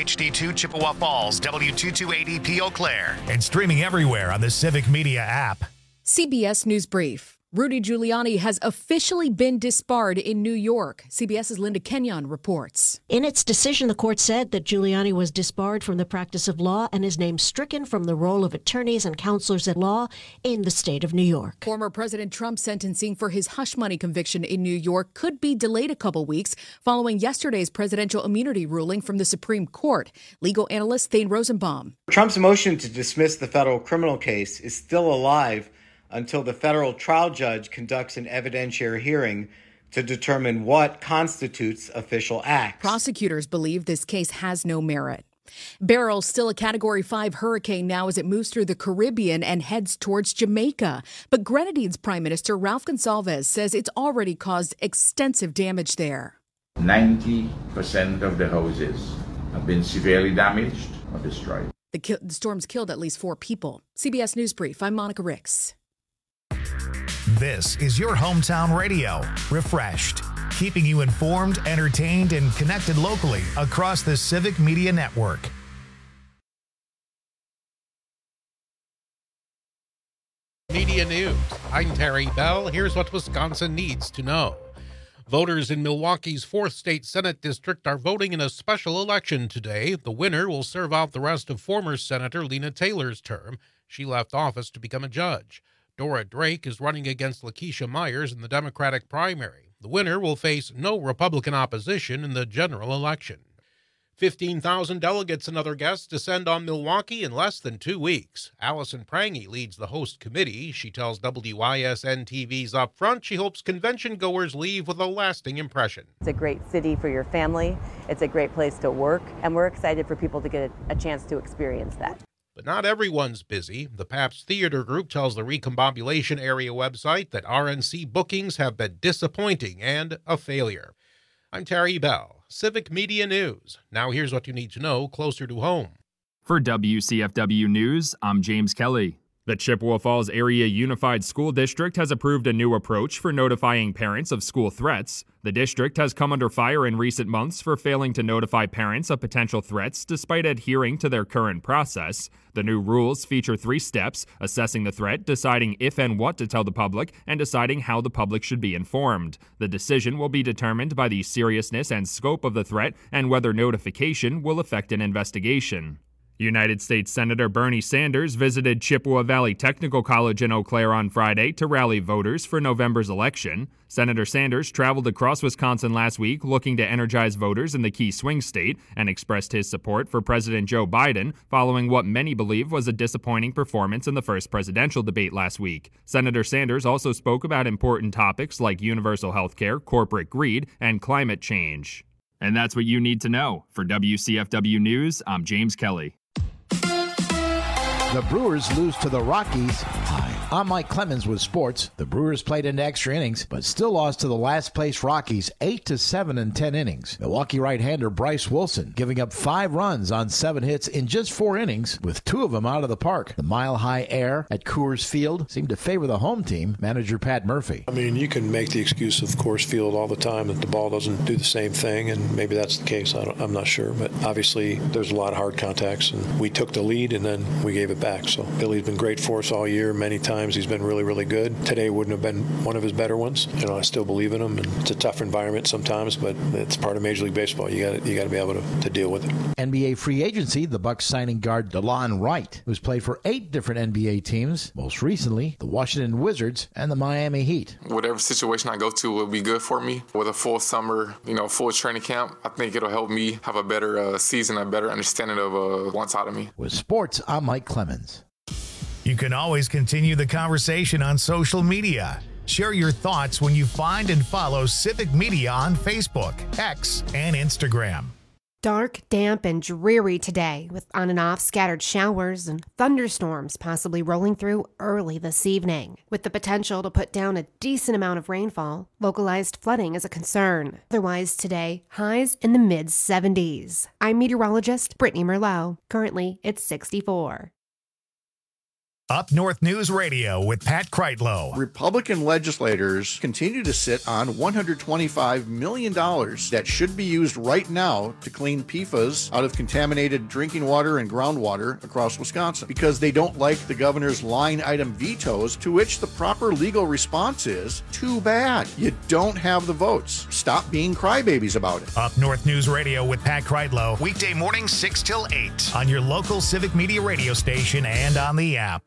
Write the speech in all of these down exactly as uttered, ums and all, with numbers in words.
H D two Chippewa Falls, W two two eight E P Eau Claire, and streaming everywhere on the Civic Media app. C B S News Brief. Rudy Giuliani has officially been disbarred in New York. CBS's Linda Kenyon reports. In its decision, the court said that Giuliani was disbarred from the practice of law and his name stricken from the roll of attorneys and counselors at law in the state of New York. Former President Trump's sentencing for his hush money conviction in New York could be delayed a couple weeks following yesterday's presidential immunity ruling from the Supreme Court. Legal analyst Thane Rosenbaum. Trump's motion to dismiss the federal criminal case is still alive until the federal trial judge conducts an evidentiary hearing to determine what constitutes official acts. Prosecutors believe this case has no merit. Beryl's still a Category five hurricane now as it moves through the Caribbean and heads towards Jamaica. But Grenadine's Prime Minister Ralph Gonsalves says it's already caused extensive damage there. ninety percent of the houses have been severely damaged or destroyed. The, ki- the storm's killed at least four people. C B S News Brief, I'm Monica Ricks. This is your hometown radio, Refreshed, keeping you informed, entertained, and connected locally across the Civic Media Network. Media News. I'm Terry Bell. Here's what Wisconsin needs to know. Voters in Milwaukee's fourth State Senate District are voting in a special election today. The winner will serve out the rest of former Senator Lena Taylor's term. She left office to become a judge. Dora Drake is running against Lakeisha Myers in the Democratic primary. The winner will face no Republican opposition in the general election. fifteen thousand delegates and other guests descend on Milwaukee in less than two weeks. Allison Prangy leads the host committee. She tells W I S N T V's Up Front she hopes convention goers leave with a lasting impression. It's a great city for your family. It's a great place to work, and we're excited for people to get a chance to experience that. But not everyone's busy. The Pabst Theater Group tells the Recombobulation Area website that R N C bookings have been disappointing and a failure. I'm Terry Bell, Civic Media News. Now here's what you need to know closer to home. For W C F W News, I'm James Kelly. The Chippewa Falls Area Unified School District has approved a new approach for notifying parents of school threats. The district has come under fire in recent months for failing to notify parents of potential threats despite adhering to their current process. The new rules feature three steps: assessing the threat, deciding if and what to tell the public, and deciding how the public should be informed. The decision will be determined by the seriousness and scope of the threat and whether notification will affect an investigation. United States Senator Bernie Sanders visited Chippewa Valley Technical College in Eau Claire on Friday to rally voters for November's election. Senator Sanders traveled across Wisconsin last week looking to energize voters in the key swing state and expressed his support for President Joe Biden following what many believe was a disappointing performance in the first presidential debate last week. Senator Sanders also spoke about important topics like universal health care, corporate greed, and climate change. And that's what you need to know. For W C F W News, I'm James Kelly. The Brewers lose to the Rockies. Hi, I'm Mike Clemens with sports. The Brewers played into extra innings, but still lost to the last-place Rockies eight to seven in ten innings. Milwaukee right-hander Bryce Wilson giving up five runs on seven hits in just four innings, with two of them out of the park. The mile-high air at Coors Field seemed to favor the home team, manager Pat Murphy. I mean, you can make the excuse of Coors Field all the time that the ball doesn't do the same thing, and maybe that's the case. I don't, I'm not sure, but obviously there's a lot of hard contacts, and we took the lead, and then we gave it back. So Billy's been great for us all year. Many times he's been really, really good. Today wouldn't have been one of his better ones. You know, I still believe in him, and it's a tough environment sometimes, but it's part of Major League Baseball. You got you got to be able to, to deal with it. N B A free agency, the Bucks signing guard DeLon Wright, who's played for eight different N B A teams, most recently the Washington Wizards and the Miami Heat. Whatever situation I go to will be good for me. With a full summer, you know, full training camp, I think it'll help me have a better uh, season, a better understanding of uh, what's out of me. With sports, I'm Mike Clemens. You can always continue the conversation on social media. Share your thoughts when you find and follow Civic Media on Facebook, X, and Instagram. Dark, damp, and dreary today, with on and off scattered showers and thunderstorms possibly rolling through early this evening. With the potential to put down a decent amount of rainfall, localized flooding is a concern. Otherwise today, highs in the mid seventies. I'm meteorologist Brittany Merlot. Currently, it's sixty-four. Up North News Radio with Pat Kreitlow. Republican legislators continue to sit on one hundred twenty-five million dollars that should be used right now to clean P F A S out of contaminated drinking water and groundwater across Wisconsin because they don't like the governor's line item vetoes, to which the proper legal response is, too bad. You don't have the votes. Stop being crybabies about it. Up North News Radio with Pat Kreitlow, weekday mornings six till eight on your local Civic Media radio station and on the app.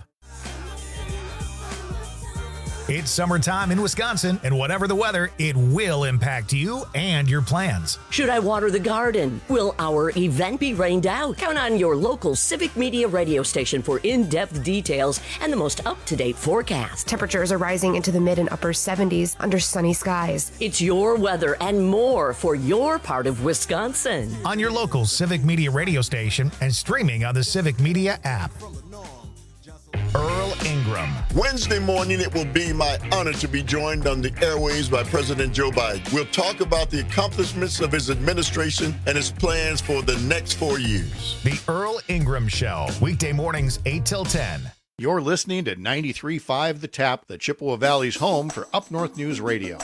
It's summertime in Wisconsin, and whatever the weather, it will impact you and your plans. Should I water the garden? Will our event be rained out? Count on your local Civic Media radio station for in-depth details and the most up-to-date forecast. Temperatures are rising into the mid and upper seventies under sunny skies. It's your weather and more for your part of Wisconsin. On your local Civic Media radio station and streaming on the Civic Media app. Earl Ingram. Wednesday morning, it will be my honor to be joined on the airways by President Joe Biden. We'll talk about the accomplishments of his administration and his plans for the next four years. The Earl Ingram Show, weekday mornings eight till ten. You're listening to ninety-three point five The Tap, the Chippewa Valley's home for Up North News Radio.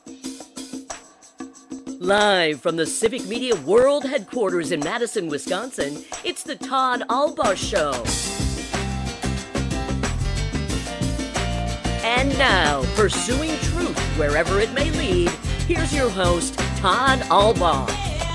Live from the Civic Media World Headquarters in Madison, Wisconsin, it's the Todd Albaugh Show. And now, pursuing truth wherever it may lead, here's your host, Todd Albaugh.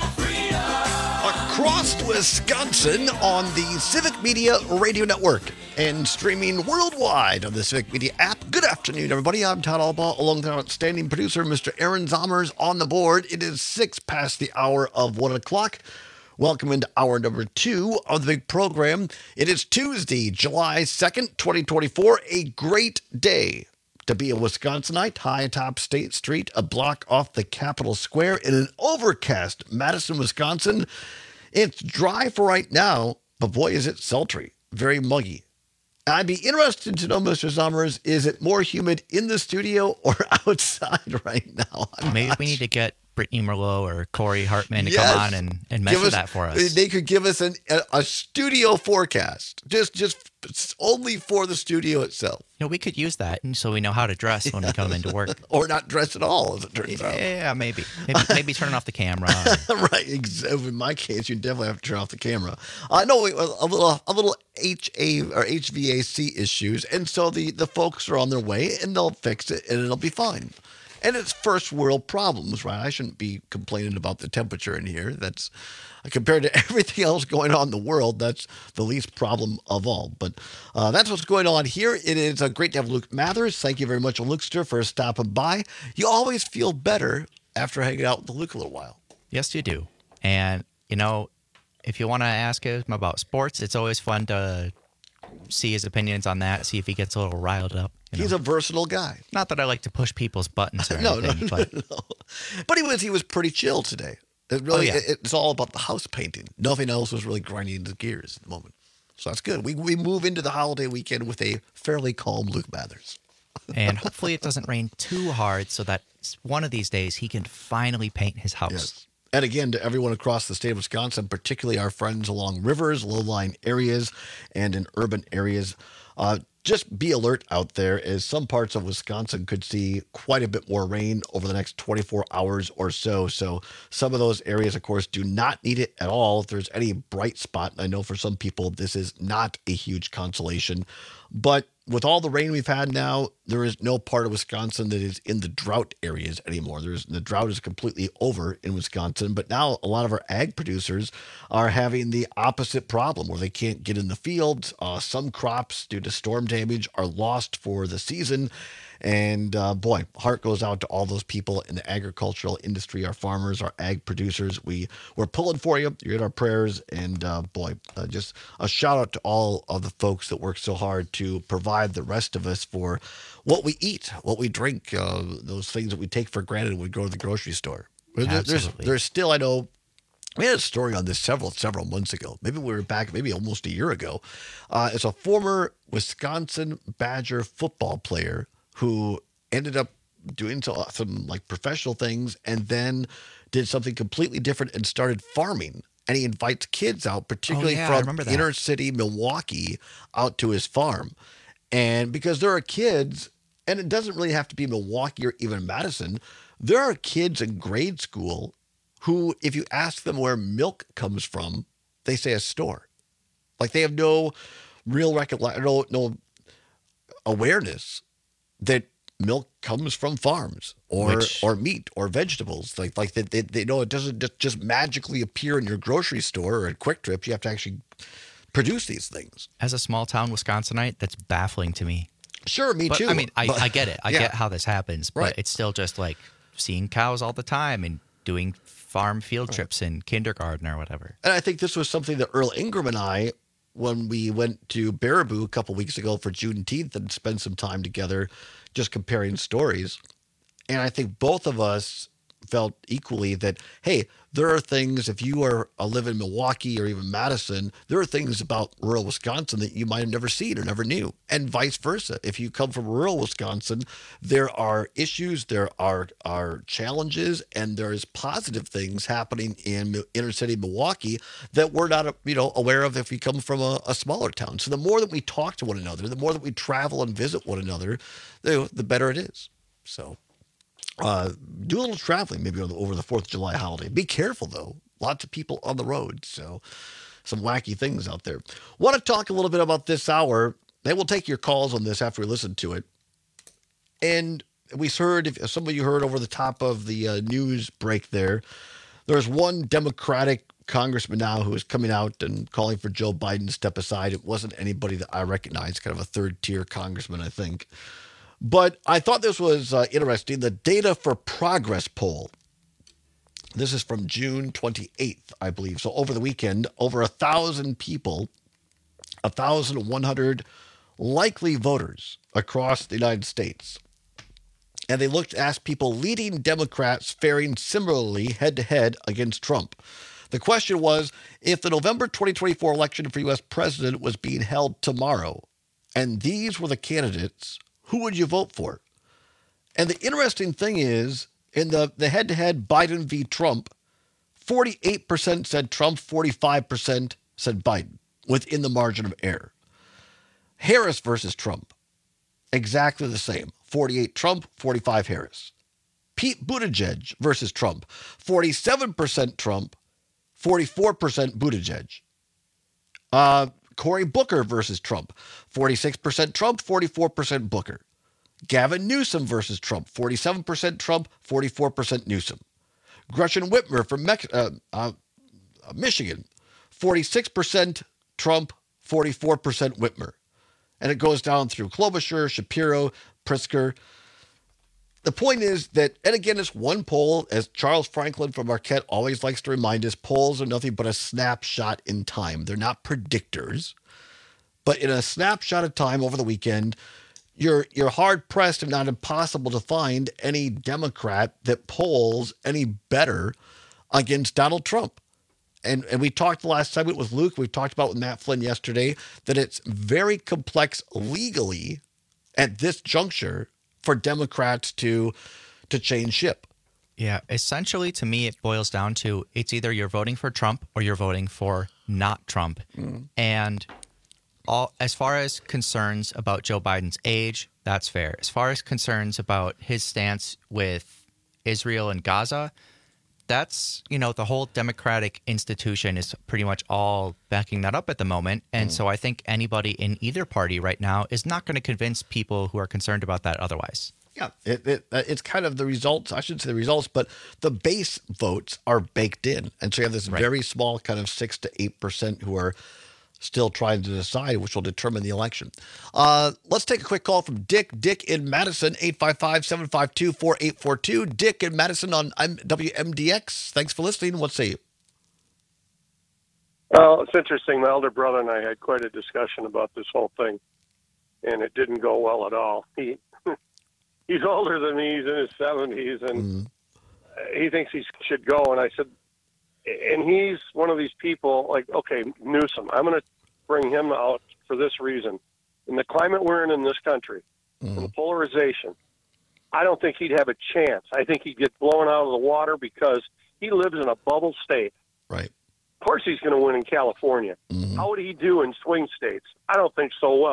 Across Wisconsin on the Civic Media Radio Network and streaming worldwide on the Civic Media app. Good afternoon, everybody. I'm Todd Albaugh, along with our outstanding producer, Mister Aaron Zommers, on the board. It is six past the hour of one o'clock. Welcome into hour number two of the big program. It is Tuesday, July second, twenty twenty-four, a great day to be a Wisconsinite, high atop State Street, a block off the Capitol Square in an overcast Madison, Wisconsin. It's dry for right now, but boy, is it sultry, very muggy. I'd be interested to know, Mister Zommers, is it more humid in the studio or outside right now? I'm Maybe we need to get Brittany Merlot or Corey Hartman to yes. come on and, and measure us, that for us. They could give us an, a, a studio forecast, just just only for the studio itself. You know, we could use that so we know how to dress when we come into work. Or not dress at all, as it turns yeah, out. Yeah, maybe. Maybe, maybe turn off the camera. Right. In my case, you definitely have to turn off the camera. I know a little a little H A or H V A C issues, and so the, the folks are on their way, and they'll fix it, and it'll be fine. And it's first world problems, right? I shouldn't be complaining about the temperature in here. That's compared to everything else going on in the world, that's the least problem of all. But uh, that's what's going on here. It is uh, great to have Luke Mathers. Thank you very much, Lukester, for stopping by. You always feel better after hanging out with Luke a little while. Yes, you do. And, you know, if you want to ask him about sports, it's always fun to see his opinions on that, see if he gets a little riled up. You know? He's a versatile guy. Not that I like to push people's buttons or no, anything. No, but... no, no. But he was he was pretty chill today. It really, oh, yeah. it, it's all about the house painting. Nothing else was really grinding the gears at the moment. So that's good. We we move into the holiday weekend with a fairly calm Luke Mathers. And hopefully it doesn't rain too hard so that one of these days he can finally paint his house. Yes. And again, to everyone across the state of Wisconsin, particularly our friends along rivers, low-lying areas, and in urban areas, uh, just be alert out there, as some parts of Wisconsin could see quite a bit more rain over the next twenty-four hours or so. So some of those areas, of course, do not need it at all. If there's any bright spot, and I know for some people this is not a huge consolation, but with all the rain we've had now, there is no part of Wisconsin that is in the drought areas anymore. There's the drought is completely over in Wisconsin, but now a lot of our ag producers are having the opposite problem where they can't get in the fields. Uh, some crops, due to storm damage, are lost for the season. And uh, boy, heart goes out to all those people in the agricultural industry, our farmers, our ag producers. We, we're pulling for you. You're in our prayers. And uh, boy, uh, just a shout out to all of the folks that work so hard to provide the rest of us for what we eat, what we drink, uh, those things that we take for granted when we go to the grocery store. Absolutely. There's, there's still, I know, we had a story on this several, several months ago. Maybe we were back, maybe almost a year ago. Uh, it's a former Wisconsin Badger football player who ended up doing some, some like professional things and then did something completely different and started farming. And he invites kids out, particularly oh, yeah, from inner city Milwaukee, out to his farm. And because there are kids, and it doesn't really have to be Milwaukee or even Madison, there are kids in grade school who, if you ask them where milk comes from, they say a store. Like they have no real recollection, no, no awareness that milk comes from farms or Which, or meat or vegetables. Like like they, they, they know it doesn't just, just magically appear in your grocery store or at Quick Trip. You have to actually produce these things. As a small town Wisconsinite, that's baffling to me. Sure, me but, too. I mean, I, but, I get it. I yeah. get how this happens, but right. it's still just like seeing cows all the time and doing farm field right. trips in kindergarten or whatever. And I think this was something that Earl Ingram and I, when we went to Baraboo a couple weeks ago for Juneteenth and spent some time together just comparing stories. And I think both of us felt equally that, hey, there are things, if you are uh, live in Milwaukee or even Madison, there are things about rural Wisconsin that you might have never seen or never knew, and vice versa. If you come from rural Wisconsin, there are issues, there are, are challenges, and there's positive things happening in inner city Milwaukee that we're not, you know, aware of if we come from a, a smaller town. So the more that we talk to one another, the more that we travel and visit one another, the, the better it is. So Uh, do a little traveling maybe over the fourth of July holiday. Be careful, though. Lots of people on the road, so some wacky things out there. Want to talk a little bit about this hour, and we'll take your calls on this after we listen to it. And we heard, if some of you heard over the top of the uh, news break there, there's one Democratic congressman now who is coming out and calling for Joe Biden to step aside. It wasn't anybody that I recognize, kind of a third-tier congressman, I think. But I thought this was uh, interesting. The Data for Progress poll. This is from June twenty-eighth, I believe. So over the weekend, over a thousand people, a thousand one hundred likely voters across the United States. And they looked, asked people leading Democrats faring similarly head to head against Trump. The question was, if the November twenty twenty-four election for U S president was being held tomorrow, and these were the candidates, who would you vote for? And the interesting thing is, in the, the head-to-head Biden v. Trump, forty-eight percent said Trump, forty-five percent said Biden, within the margin of error. Harris versus Trump, exactly the same. forty-eight Trump, forty-five Harris. Pete Buttigieg versus Trump, forty-seven percent Trump, forty-four percent Buttigieg. Uh... Cory Booker versus Trump, forty-six percent Trump, forty-four percent Booker. Gavin Newsom versus Trump, forty-seven percent Trump, forty-four percent Newsom. Gretchen Whitmer from Mex- uh, uh, Michigan, forty-six percent Trump, forty-four percent Whitmer. And it goes down through Klobuchar, Shapiro, Pritzker. The point is that, and again, it's one poll, as Charles Franklin from Marquette always likes to remind us, polls are nothing but a snapshot in time. They're not predictors. But in a snapshot of time over the weekend, you're you're hard-pressed, if not impossible, to find any Democrat that polls any better against Donald Trump. And, and we talked the last segment with Luke, we talked about with Matt Flynn yesterday, that it's very complex legally at this juncture for Democrats to to change ship. Yeah, essentially to me it boils down to it's either you're voting for Trump or you're voting for not Trump. Mm. And all as far as concerns about Joe Biden's age, that's fair. As far as concerns about his stance with Israel and Gaza, that's, you know, the whole Democratic institution is pretty much all backing that up at the moment. And mm. so I think anybody in either party right now is not going to convince people who are concerned about that otherwise. Yeah, it, it, it's kind of the results, I shouldn't say the results, but the base votes are baked in. And so you have this right. very small kind of six to eight percent who are still trying to decide, which will determine the election. Uh, let's take a quick call from Dick. Dick in Madison, eight five five, seven five two, four eight four two. Dick in Madison on W M D X. Thanks for listening. What say you? Well, it's interesting. My elder brother and I had quite a discussion about this whole thing, and it didn't go well at all. He He's older than me. He's in his seventies, and mm. he thinks he should go. And I said, and he's one of these people, like, okay, Newsom, I'm going to bring him out for this reason. In the climate we're in in this country, mm. and the polarization, I don't think he'd have a chance. I think he'd get blown out of the water because he lives in a bubble state. Right. Of course he's going to win in California. Mm-hmm. How would he do in swing states? I don't think so well.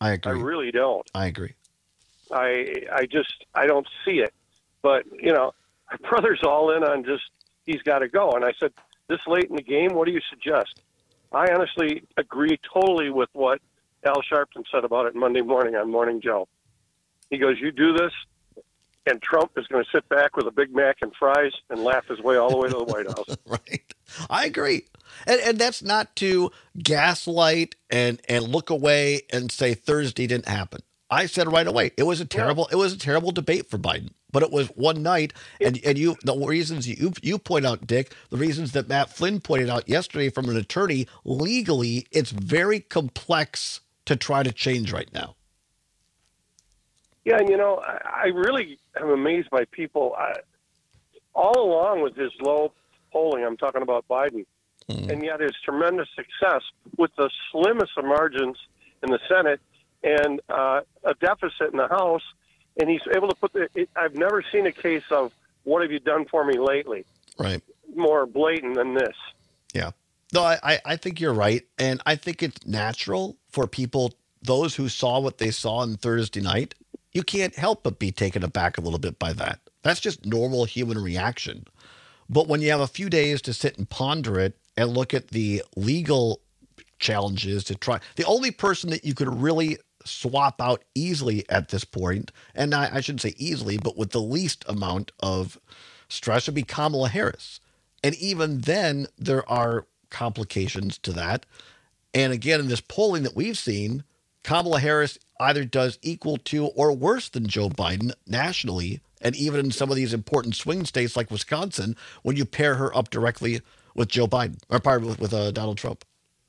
I agree. I really don't. I agree. I I just I don't see it. But you know, my brother's all in on just he's got to go. And I said, this late in the game, what do you suggest? I honestly agree totally with what Al Sharpton said about it Monday morning on Morning Joe. He goes, you do this, and Trump is going to sit back with a Big Mac and fries and laugh his way all the way to the White House. Right. I agree. And and that's not to gaslight and, and look away and say Thursday didn't happen. I said right away, it was a terrible yeah. it was a terrible debate for Biden. But it was one night, and, and you the reasons you you point out, Dick, the reasons that Matt Flynn pointed out yesterday from an attorney, legally, it's very complex to try to change right now. Yeah, and you know, I, I really am amazed by people. I, all along with his low polling, I'm talking about Biden, mm. and yet his tremendous success with the slimmest of margins in the Senate and uh, a deficit in the House. And he's able to put the, it, I've never seen a case of, what have you done for me lately? Right. More blatant than this. Yeah. No, I, I think you're right. And I think it's natural for people, those who saw what they saw on Thursday night, you can't help but be taken aback a little bit by that. That's just normal human reaction. But when you have a few days to sit and ponder it and look at the legal challenges to try, the only person that you could really swap out easily at this point, and I, I shouldn't say easily, but with the least amount of stress, would be Kamala Harris. And even then, there are complications to that. And again, in this polling that we've seen, Kamala Harris either does equal to or worse than Joe Biden nationally, and even in some of these important swing states like Wisconsin, when you pair her up directly with Joe Biden, or pardon, with, with uh, Donald Trump.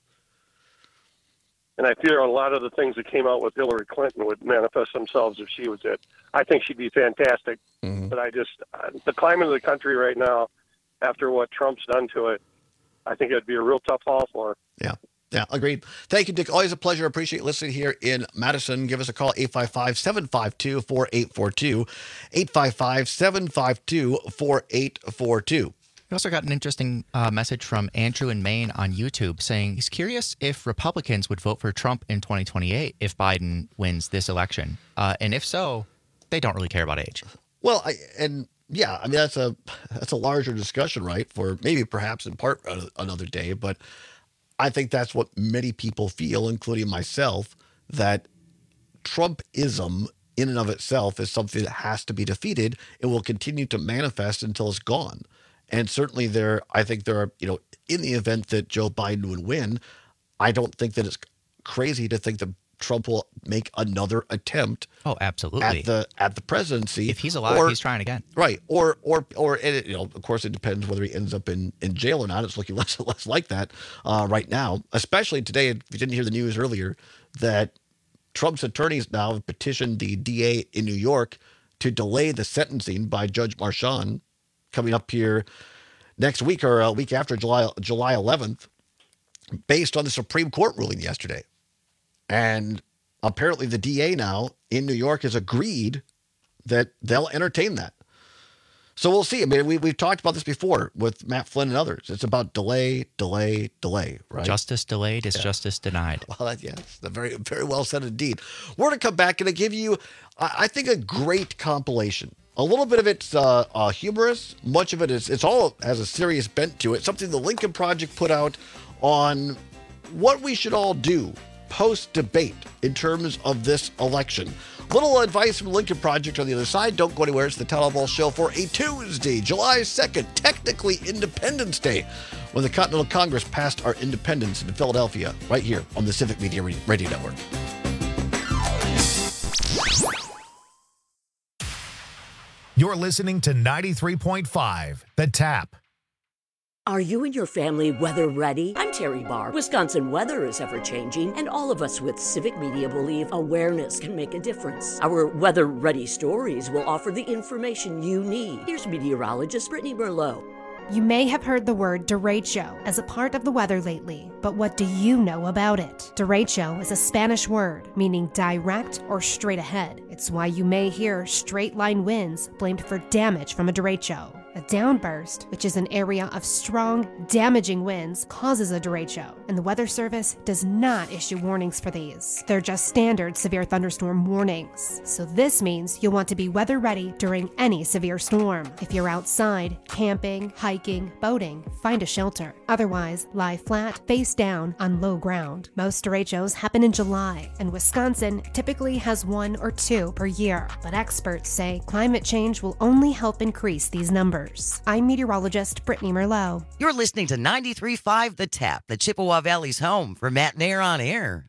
And I fear a lot of the things that came out with Hillary Clinton would manifest themselves if she was it. I think she'd be fantastic. Mm-hmm. But I just, uh, the climate of the country right now, after what Trump's done to it, I think it'd be a real tough haul for her. Yeah. Yeah, agreed. Thank you, Dick. Always a pleasure. Appreciate listening here in Madison. Give us a call, eight five five, seven five two, four eight four two, eight five five, seven five two, four eight four two. We also got an interesting uh, message from Andrew in Maine on YouTube saying he's curious if Republicans would vote for Trump in twenty twenty-eight if Biden wins this election. Uh, and if so, they don't really care about age. Well, I, and yeah, I mean, that's a that's a larger discussion, right? For maybe perhaps in part another day. But I think that's what many people feel, including myself, that Trumpism in and of itself is something that has to be defeated. It will continue to manifest until it's gone. And certainly there, I think there are, you know, in the event that Joe Biden would win, I don't think that it's crazy to think that Trump will make another attempt. Oh, absolutely. At the at the presidency. If he's alive, or, he's trying again. Right. Or, or, or, it, you know, of course, it depends whether he ends up in, in jail or not. It's looking less and less like that uh, right now, especially today. If you didn't hear the news earlier, that Trump's attorneys now have petitioned the D A in New York to delay the sentencing by Judge Marchand coming up here next week or a week after July July eleventh, based on the Supreme Court ruling yesterday. And apparently the D A now in New York has agreed that they'll entertain that. So we'll see. I mean, we, we've talked about this before with Matt Flynn and others. It's about delay, delay, delay, right? Justice delayed is yeah. justice denied. Well, that, yes, very, very well said indeed. We're going to come back and give you, I think, a great compilation. A little bit of it's uh, uh, humorous. Much of it is, it's all has a serious bent to it. Something the Lincoln Project put out on what we should all do post-debate in terms of this election. Little advice from the Lincoln Project on the other side. Don't go anywhere. It's the Town Hall Show for a Tuesday, July second, technically Independence Day, when the Continental Congress passed our independence in Philadelphia, right here on the Civic Media Radio Network. You're listening to ninety-three point five, The Tap. Are you and your family weather ready? I'm Terry Barr. Wisconsin weather is ever-changing, and all of us with Civic Media believe awareness can make a difference. Our weather-ready stories will offer the information you need. Here's meteorologist Brittany Merlot. You may have heard the word derecho as a part of the weather lately, but what do you know about it? Derecho is a Spanish word meaning direct or straight ahead. It's why you may hear straight line winds blamed for damage from a derecho. A downburst, which is an area of strong, damaging winds, causes a derecho, and the Weather Service does not issue warnings for these. They're just standard severe thunderstorm warnings. So this means you'll want to be weather ready during any severe storm. If you're outside, camping, hiking, boating, find a shelter. Otherwise, lie flat, face down, on low ground. Most derechos happen in July, and Wisconsin typically has one or two per year. But experts say climate change will only help increase these numbers. I'm meteorologist Brittany Merlot. You're listening to ninety-three point five The Tap, the Chippewa Valley's home for Matt and Air on Air.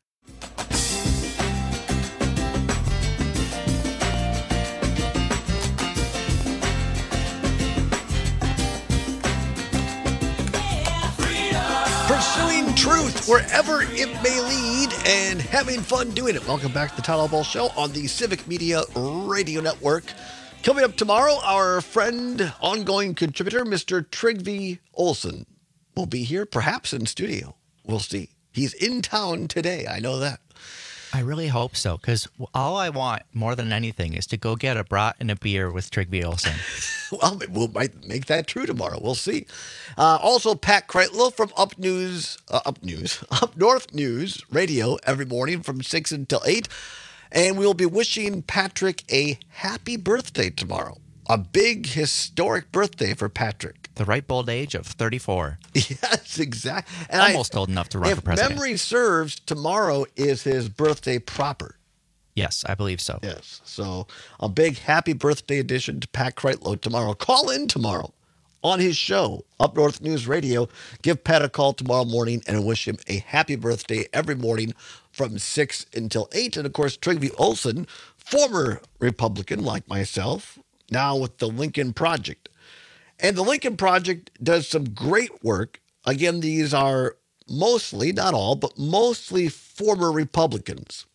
Pursuing truth wherever it may lead and having fun doing it. Welcome back to the Tyler Ball Show on the Civic Media Radio Network. Coming up tomorrow, our friend, ongoing contributor, Mister Trygve Olsen, will be here, perhaps in studio. We'll see. He's in town today. I know that. I really hope so, because all I want more than anything is to go get a brat and a beer with Trygve Olsen. Well, we might make that true tomorrow. We'll see. Uh, also, Pat Kreitlow from Up News, uh, Up News, Up North News Radio every morning from six until eight. And we'll be wishing Patrick a happy birthday tomorrow. A big, historic birthday for Patrick. The ripe old age of thirty-four. Yes, exactly. And Almost I, old enough to run for president. If memory serves, tomorrow is his birthday proper. Yes, I believe so. Yes. So a big happy birthday edition to Pat Kreitlow tomorrow. Call in tomorrow on his show, Up North News Radio. Give Pat a call tomorrow morning and wish him a happy birthday every morning from six until eight. And, of course, Trygve Olsen, former Republican like myself, now with the Lincoln Project. And the Lincoln Project does some great work. Again, these are mostly, not all, but mostly former Republicans.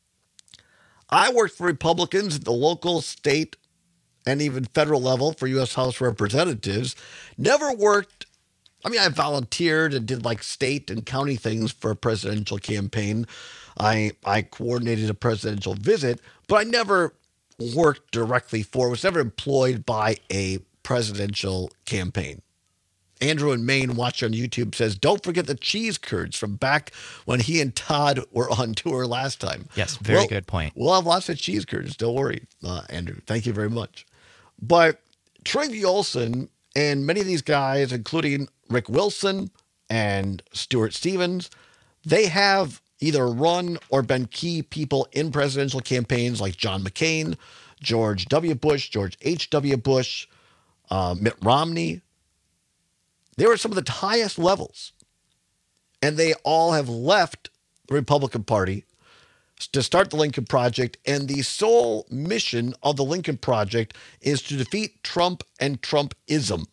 I worked for Republicans at the local, state, and even federal level for U S House Representatives. Never worked, I mean, I volunteered and did like state and county things for a presidential campaign. I I coordinated a presidential visit, but I never worked directly for, was never employed by a presidential campaign. Andrew in Maine, watching on YouTube, says, don't forget the cheese curds from back when he and Todd were on tour last time. Yes, very well, good point. We'll have lots of cheese curds. Don't worry, uh, Andrew. Thank you very much. But Trygve Olsen and many of these guys, including Rick Wilson and Stuart Stevens, they have either run or been key people in presidential campaigns like John McCain, George W. Bush, George H W. Bush, uh, Mitt Romney. They were some of the highest levels. And they all have left the Republican Party to start the Lincoln Project. And the sole mission of the Lincoln Project is to defeat Trump and Trumpism.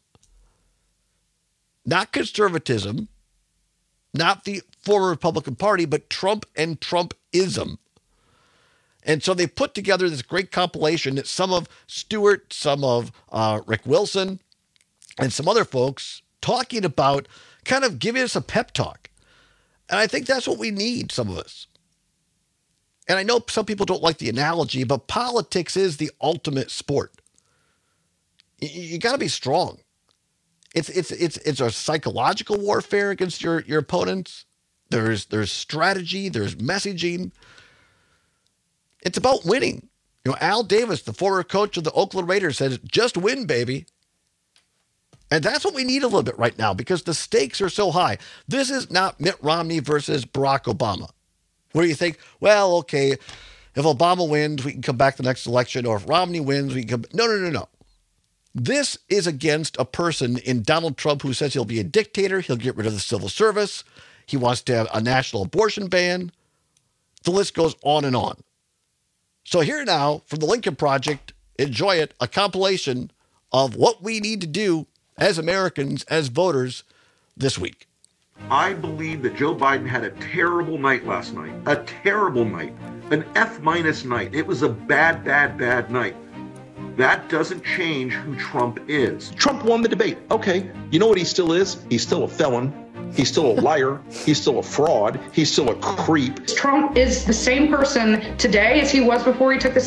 Not conservatism, not the former Republican Party, but Trump and Trumpism. And so they put together this great compilation that some of Stewart, some of uh, Rick Wilson, and some other folks talking about, kind of giving us a pep talk. And I think that's what we need, some of us. And I know some people don't like the analogy, but politics is the ultimate sport. You, you got to be strong. It's it's it's it's a psychological warfare against your, your opponents. There's there's strategy, there's messaging. It's about winning. You know, Al Davis, the former coach of the Oakland Raiders, said, just win, baby. And that's what we need a little bit right now because the stakes are so high. This is not Mitt Romney versus Barack Obama, where you think, well, okay, if Obama wins, we can come back the next election, or if Romney wins, we can come. No, no, no, no. This is against a person in Donald Trump who says he'll be a dictator, he'll get rid of the civil service, he wants to have a national abortion ban. The list goes on and on. So here now, from the Lincoln Project, enjoy it, a compilation of what we need to do as Americans, as voters, this week. I believe that Joe Biden had a terrible night last night. A terrible night. An F-minus night. It was a bad, bad, bad night. That doesn't change who Trump is. Trump won the debate. Okay. You know what he still is? He's still a felon. He's still a liar. He's still a fraud. He's still a creep. Trump is the same person today as he was before he took the stage.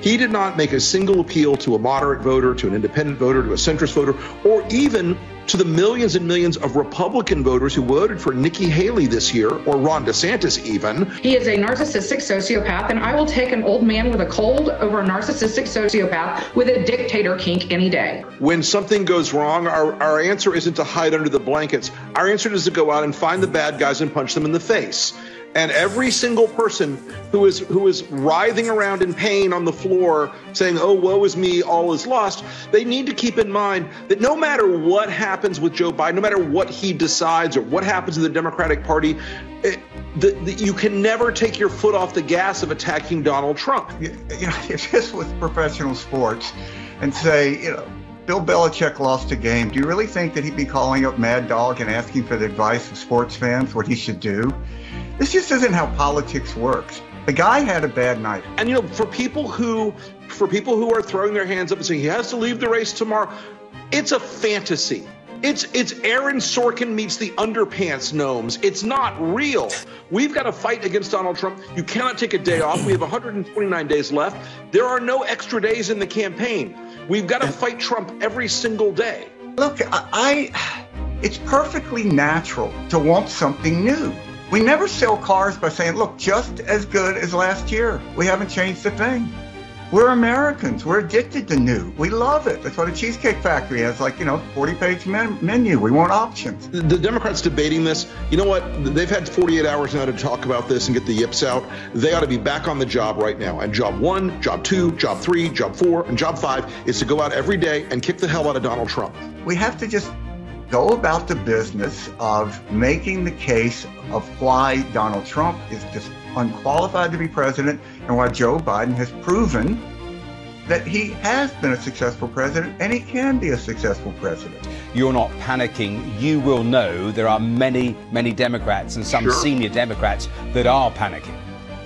He did not make a single appeal to a moderate voter, to an independent voter, to a centrist voter, or even to the millions and millions of Republican voters who voted for Nikki Haley this year, or Ron DeSantis even. He is a narcissistic sociopath, and I will take an old man with a cold over a narcissistic sociopath with a dictator kink any day. When something goes wrong, our, our answer isn't to hide under the blankets. Our answer is to go out and find the bad guys and punch them in the face. And every single person who is who is writhing around in pain on the floor saying, oh, woe is me, all is lost, they need to keep in mind that no matter what happens with Joe Biden, no matter what he decides or what happens in the Democratic Party, it, the, the, you can never take your foot off the gas of attacking Donald Trump. You, you know, it's just with professional sports and say, you know, Bill Belichick lost a game. Do you really think that he'd be calling up Mad Dog and asking for the advice of sports fans, what he should do? This just isn't how politics works. The guy had a bad night. And, you know, for people who for people who are throwing their hands up and saying he has to leave the race tomorrow, it's a fantasy. It's it's Aaron Sorkin meets the underpants gnomes. It's not real. We've got to fight against Donald Trump. You cannot take a day off. We have one hundred twenty-nine days left. There are no extra days in the campaign. We've got to fight Trump every single day. Look, I, I it's perfectly natural to want something new. We never sell cars by saying, look, just as good as last year. We haven't changed a thing. We're Americans. We're addicted to new. We love it. That's why the Cheesecake Factory has, like, you know, forty-page men- menu. We want options. The, the Democrats debating this, you know what? They've had forty-eight hours now to talk about this and get the yips out. They ought to be back on the job right now. And job one, job two, job three, job four, and job five is to go out every day and kick the hell out of Donald Trump. We have to just go about the business of making the case of why Donald Trump is just unqualified to be president and why Joe Biden has proven that he has been a successful president and he can be a successful president. You're not panicking. You will know there are many, many Democrats and some Sure. senior Democrats that are panicking.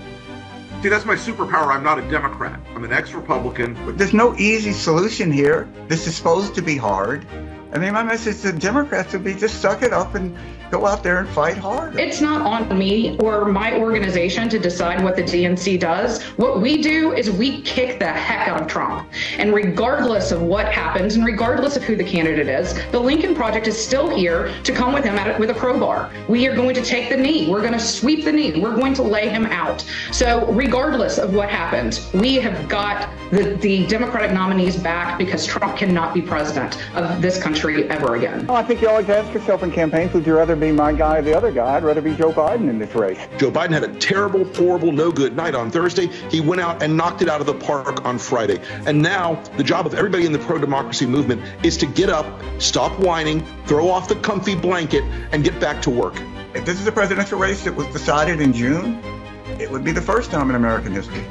See, that's my superpower. I'm not a Democrat. I'm an ex-Republican. But there's no easy solution here. This is supposed to be hard. I mean, my message to Democrats would be just suck it up and go out there and fight harder. It's not on me or my organization to decide what the D N C does. What we do is we kick the heck out of Trump. And regardless of what happens and regardless of who the candidate is, the Lincoln Project is still here to come with him at it with a crowbar. We are going to take the knee. We're going to sweep the knee. We're going to lay him out. So regardless of what happens, we have got the, the Democratic nominees back because Trump cannot be president of this country ever again. Well, I think you always ask yourself in campaigns, would you rather be my guy or the other guy? I'd rather be Joe Biden in this race. Joe Biden had a terrible, horrible, no good night on Thursday. He went out and knocked it out of the park on Friday. And now the job of everybody in the pro-democracy movement is to get up, stop whining, throw off the comfy blanket, and get back to work. If this is a presidential race that was decided in June, it would be the first time in American history.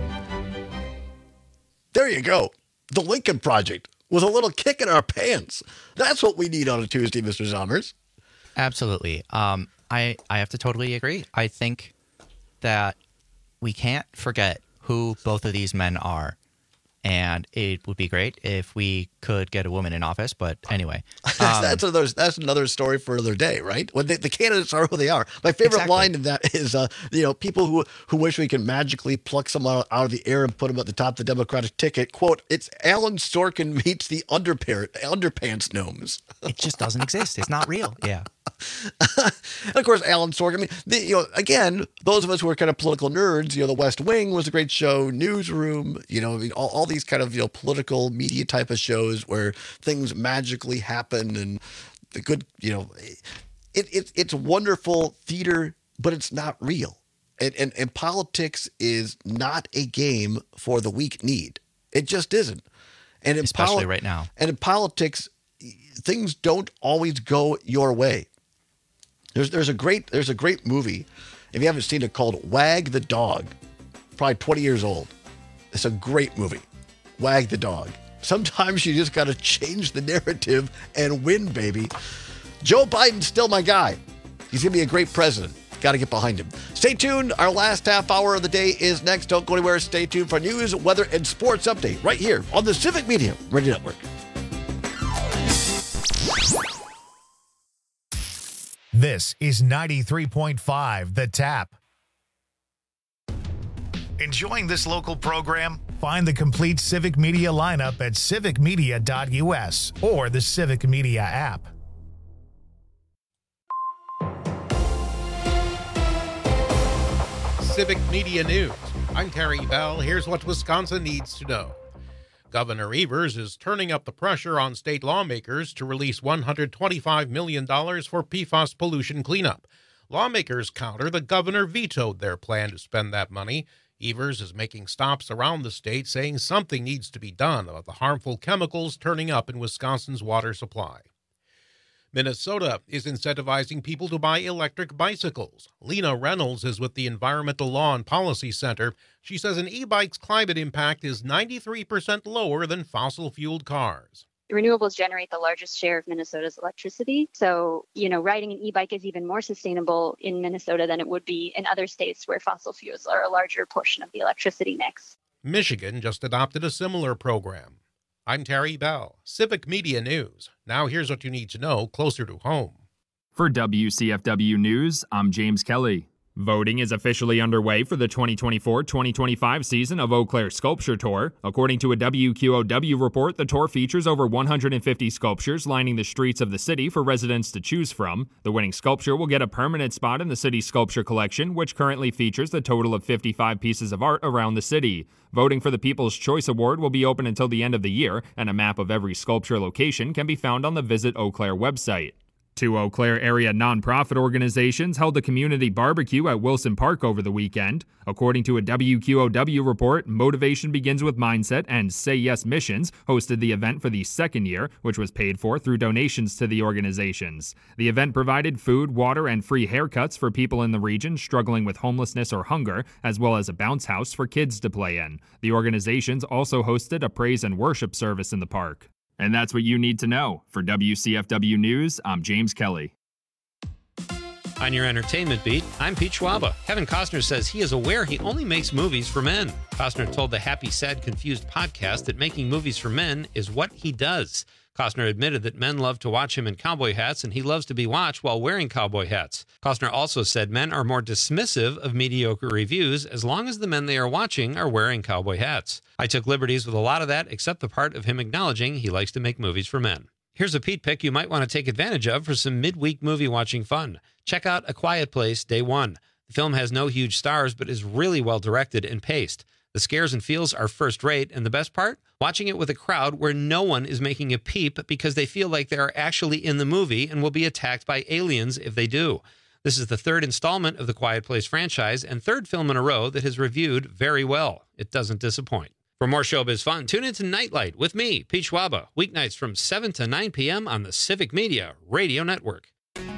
There you go. The Lincoln Project was a little kick in our pants. That's what we need on a Tuesday, Mister Zommers. Absolutely. Um, I, I have to totally agree. I think that we can't forget who both of these men are. And it would be great if we could get a woman in office. But anyway. Um, that's, another, that's another story for another day, right? When they, the candidates are who they are. My favorite Exactly. line in that is, uh, you know, people who, who wish we could magically pluck someone out of the air and put them at the top of the Democratic ticket. Quote, it's Alan Sorkin meets the underpair, underpants gnomes. It just doesn't exist. It's not real. Yeah. And of course, Alan Sorkin. I mean, the, you know, again, those of us who are kind of political nerds, you know, The West Wing was a great show, Newsroom, you know, I mean, all, all these kind of, you know, political media type of shows where things magically happen and the good, you know, it, it it's wonderful theater, but it's not real. And, and, and politics is not a game for the weak-kneed. It just isn't. And in Especially poli- right now. And in politics, things don't always go your way. There's there's a great there's a great movie, if you haven't seen it, called Wag the Dog, probably twenty years old. It's a great movie, Wag the Dog. Sometimes you just got to change the narrative and win, baby. Joe Biden's still my guy. He's gonna be a great president. Got to get behind him. Stay tuned. Our last half hour of the day is next. Don't go anywhere. Stay tuned for news, weather, and sports update right here on the Civic Media Radio Network. This is ninety-three point five The Tap. Enjoying this local program? Find the complete Civic Media lineup at civic media dot u s or the Civic Media app. Civic Media News. I'm Terry Bell. Here's what Wisconsin needs to know. Governor Evers is turning up the pressure on state lawmakers to release one hundred twenty-five million dollars for P FAS pollution cleanup. Lawmakers counter the governor vetoed their plan to spend that money. Evers is making stops around the state, saying something needs to be done about the harmful chemicals turning up in Wisconsin's water supply. Minnesota is incentivizing people to buy electric bicycles. Lena Reynolds is with the Environmental Law and Policy Center. She says an e-bike's climate impact is ninety-three percent lower than fossil-fueled cars. Renewables generate the largest share of Minnesota's electricity. So, you know, riding an e-bike is even more sustainable in Minnesota than it would be in other states where fossil fuels are a larger portion of the electricity mix. Michigan just adopted a similar program. I'm Terry Bell, Civic Media News. Now here's what you need to know closer to home. For W C F W News, I'm James Kelly. Voting is officially underway for the twenty twenty-four twenty twenty-five season of Eau Claire Sculpture Tour. According to a W Q O W report, the tour features over one hundred fifty sculptures lining the streets of the city for residents to choose from. The winning sculpture will get a permanent spot in the city's sculpture collection, which currently features a total of fifty-five pieces of art around the city. Voting for the People's Choice Award will be open until the end of the year, and a map of every sculpture location can be found on the Visit Eau Claire website. Two Eau Claire area nonprofit organizations held a community barbecue at Wilson Park over the weekend. According to a W Q O W report, Motivation Begins with Mindset and Say Yes Missions hosted the event for the second year, which was paid for through donations to the organizations. The event provided food, water, and free haircuts for people in the region struggling with homelessness or hunger, as well as a bounce house for kids to play in. The organizations also hosted a praise and worship service in the park. And that's what you need to know. For W C F W News, I'm James Kelly. On your entertainment beat, I'm Pete Schwaba. Kevin Costner says he is aware he only makes movies for men. Costner told the Happy, Sad, Confused podcast that making movies for men is what he does. Costner admitted that men love to watch him in cowboy hats, and he loves to be watched while wearing cowboy hats. Costner also said men are more dismissive of mediocre reviews as long as the men they are watching are wearing cowboy hats. I took liberties with a lot of that, except the part of him acknowledging he likes to make movies for men. Here's a Pete pick you might want to take advantage of for some midweek movie watching fun. Check out A Quiet Place Day One. The film has no huge stars, but is really well directed and paced. The scares and feels are first rate, and the best part? Watching it with a crowd where no one is making a peep because they feel like they are actually in the movie and will be attacked by aliens if they do. This is the third installment of the Quiet Place franchise and third film in a row that has reviewed very well. It doesn't disappoint. For more showbiz fun, tune into Nightlight with me, Pete Schwaba, weeknights from seven to nine p.m. on the Civic Media Radio Network.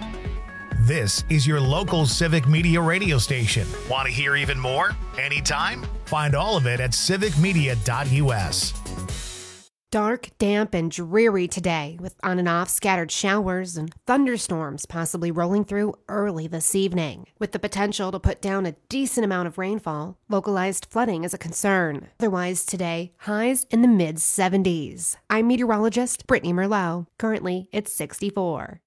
This is your local Civic Media radio station. Want to hear even more? Anytime? Find all of it at civic media dot u s. Dark, damp, and dreary today, with on and off scattered showers and thunderstorms possibly rolling through early this evening. With the potential to put down a decent amount of rainfall, localized flooding is a concern. Otherwise today, highs in the mid seventies. I'm meteorologist Brittany Merlot. Currently, it's sixty-four.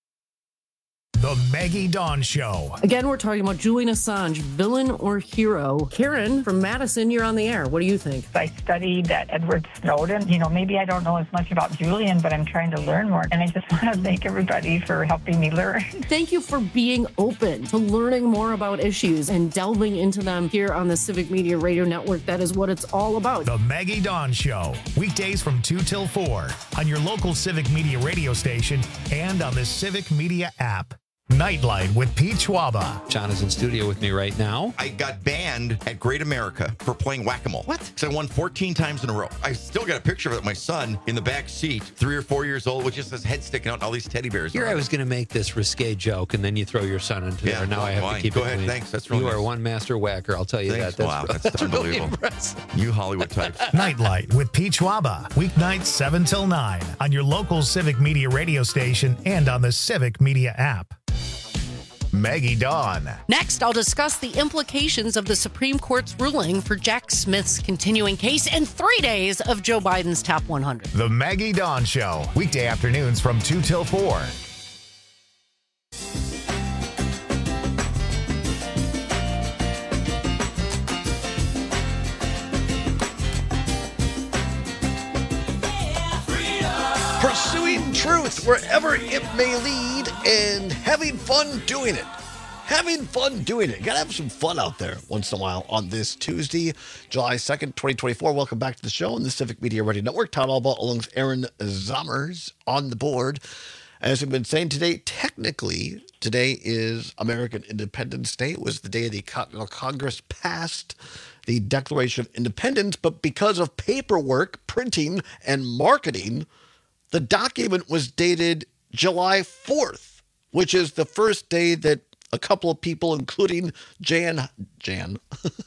The Maggie Dawn Show. Again, we're talking about Julian Assange, villain or hero. Karen from Madison, you're on the air. What do you think? I studied that Edward Snowden. You know, maybe I don't know as much about Julian, but I'm trying to learn more. And I just want to thank everybody for helping me learn. Thank you for being open to learning more about issues and delving into them here on the Civic Media Radio Network. That is what it's all about. The Maggie Dawn Show. Weekdays from two till four on your local Civic Media radio station and on the Civic Media app. Nightlight with Pete Schwaba. John is in studio with me right now. I got banned at Great America for playing whack-a-mole. What? Because I won fourteen times in a row. I still got a picture of it, my son in the back seat, three or four years old, with just his head sticking out and all these teddy bears. Here I was going to make this risque joke, and then you throw your son into yeah, there. Now well, I have fine. to keep Go it ahead. clean. Thanks. That's really You nice. are one master whacker, I'll tell you Thanks. that. That's, wow, that's, that's unbelievable. Really you Hollywood types. Nightlight with Pete Schwaba. Weeknights seven till nine on your local Civic Media radio station and on the Civic Media app. Maggie Dawn. Next, I'll discuss the implications of the Supreme Court's ruling for Jack Smith's continuing case and three days of Joe Biden's top one hundred. The Maggie Dawn Show. Weekday afternoons from two till four. pursuing truth wherever it may lead and having fun doing it. Having fun doing it. Gotta have some fun out there once in a while on this Tuesday, July second, twenty twenty-four. Welcome back to the show on the Civic Media Radio Network. Todd Albaugh along with Aaron Zommers on the board. As we've been saying today, technically, today is American Independence Day. It was the day the Continental Congress passed the Declaration of Independence, but because of paperwork, printing, and marketing, the document was dated July fourth, which is the first day that a couple of people, including Jan, Jan,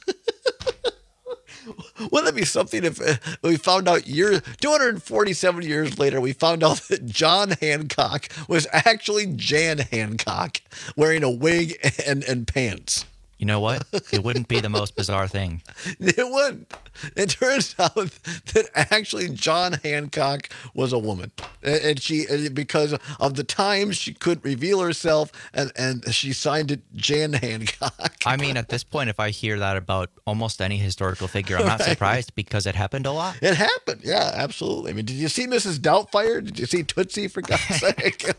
wouldn't it be something if uh, we found out years, two hundred forty-seven years later, we found out that John Hancock was actually Jan Hancock wearing a wig and, and pants? You know what? It wouldn't be the most bizarre thing. It wouldn't. It turns out that actually John Hancock was a woman. And she, because of the time she couldn't reveal herself, and, and she signed it Jan Hancock. I mean, at this point, if I hear that about almost any historical figure, I'm not right. surprised because it happened a lot. It happened. Yeah, absolutely. I mean, did you see Missus Doubtfire? Did you see Tootsie, for God's sake?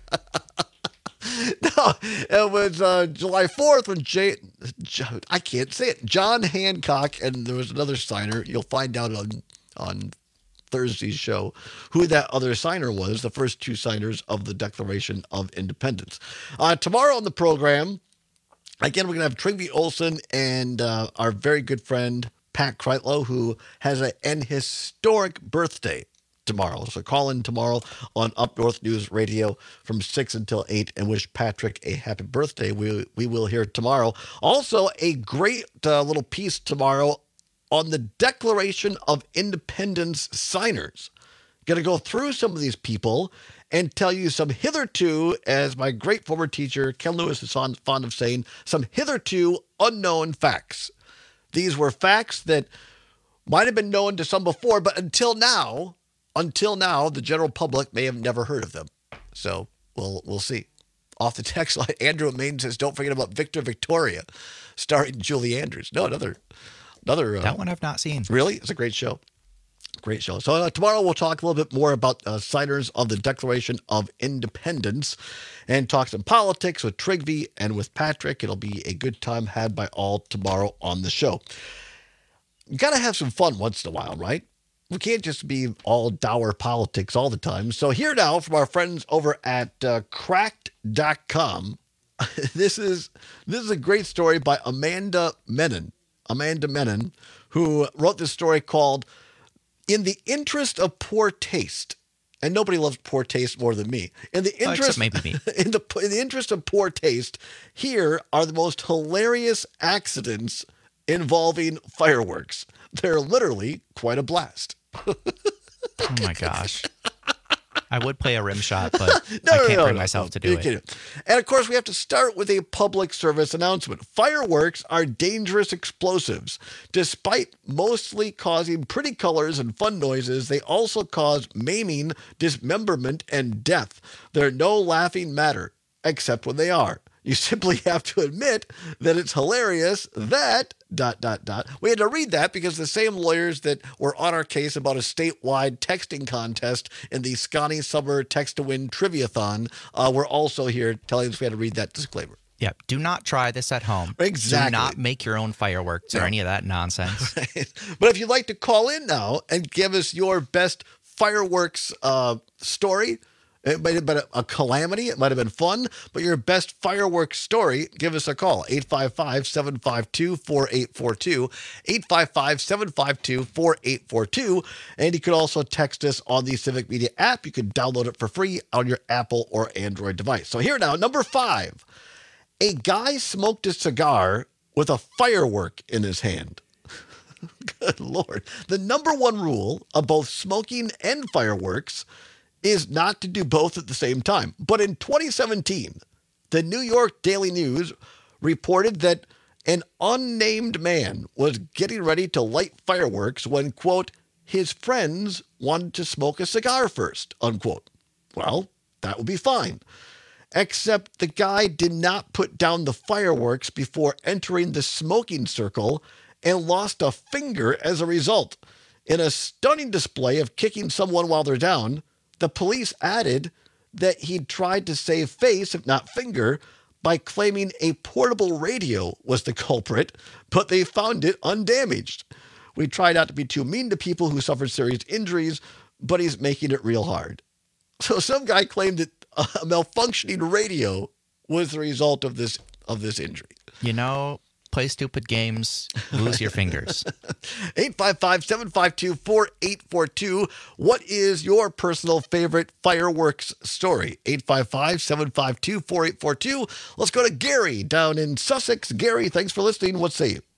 No, it was uh, July fourth when Jay, I can't say it, John Hancock, and there was another signer. You'll find out on, on Thursday's show who that other signer was, the first two signers of the Declaration of Independence. Uh, tomorrow on the program, again, we're going to have Trygve Olsen and uh, our very good friend, Pat Kreitlow, who has a, an historic birthday tomorrow. So call in tomorrow on Up North News Radio from six until eight and wish Patrick a happy birthday. We we will hear tomorrow. Also, a great uh, little piece tomorrow on the Declaration of Independence signers. Going to go through some of these people and tell you some hitherto, as my great former teacher Ken Lewis is fond of saying, some hitherto unknown facts. These were facts that might have been known to some before, but until now, Until now, the general public may have never heard of them. So we'll we'll see. Off the text line, Andrew Maine says, "Don't forget about Victor Victoria, starring Julie Andrews." No, another another. Uh, that one I've not seen. Really, it's a great show. Great show. So uh, tomorrow we'll talk a little bit more about uh, signers of the Declaration of Independence, and talk some politics with Trygve and with Patrick. It'll be a good time had by all tomorrow on the show. You got to have some fun once in a while, right? We can't just be all dour politics all the time. So here now from our friends over at uh, cracked dot com. this is this is a great story by Amanda Menon. Amanda Menon, who wrote this story called "In the Interest of Poor Taste." And nobody loves poor taste more than me. In the interest, oh, maybe me. In the in the interest of poor taste, here are the most hilarious accidents involving fireworks. They're literally quite a blast. Oh my gosh. I would play a rim shot, but no, I no, can't no, bring no, myself no, to do it. Kidding. And of course, we have to start with a public service announcement. Fireworks are dangerous explosives. Despite mostly causing pretty colors and fun noises, they also cause maiming, dismemberment, and death. They're no laughing matter, except when they are. You simply have to admit that it's hilarious that, dot, dot, dot. We had to read that because the same lawyers that were on our case about a statewide texting contest in the Scotty Summer Text to Win Triviathon uh, were also here telling us we had to read that disclaimer. Yeah, do not try this at home. Exactly. Do not make your own fireworks no. or any of that nonsense. Right. But if you'd like to call in now and give us your best fireworks uh, story, it might have been a, a calamity. It might have been fun, but your best fireworks story, give us a call. eight five five, seven five two, four eight four two. eight five five, seven five two, four eight four two. And you could also text us on the Civic Media app. You can download it for free on your Apple or Android device. So here now, number five. A guy smoked a cigar with a firework in his hand. Good Lord. The number one rule of both smoking and fireworks is not to do both at the same time. But in twenty seventeen, the New York Daily News reported that an unnamed man was getting ready to light fireworks when, quote, his friends wanted to smoke a cigar first, unquote. Well, that would be fine. Except the guy did not put down the fireworks before entering the smoking circle and lost a finger as a result. In a stunning display of kicking someone while they're down, The police added that he'd tried to save face, if not finger, by claiming a portable radio was the culprit, but they found it undamaged. We try not to be too mean to people who suffered serious injuries, but he's making it real hard. So some guy claimed that a malfunctioning radio was the result of this of this injury. You know, play stupid games, lose your fingers. eight five five, seven five two, four eight four two. What is your personal favorite fireworks story? eight five five, seven five two, four eight four two. Let's go to Gary down in Sussex. Gary, thanks for listening. What say you?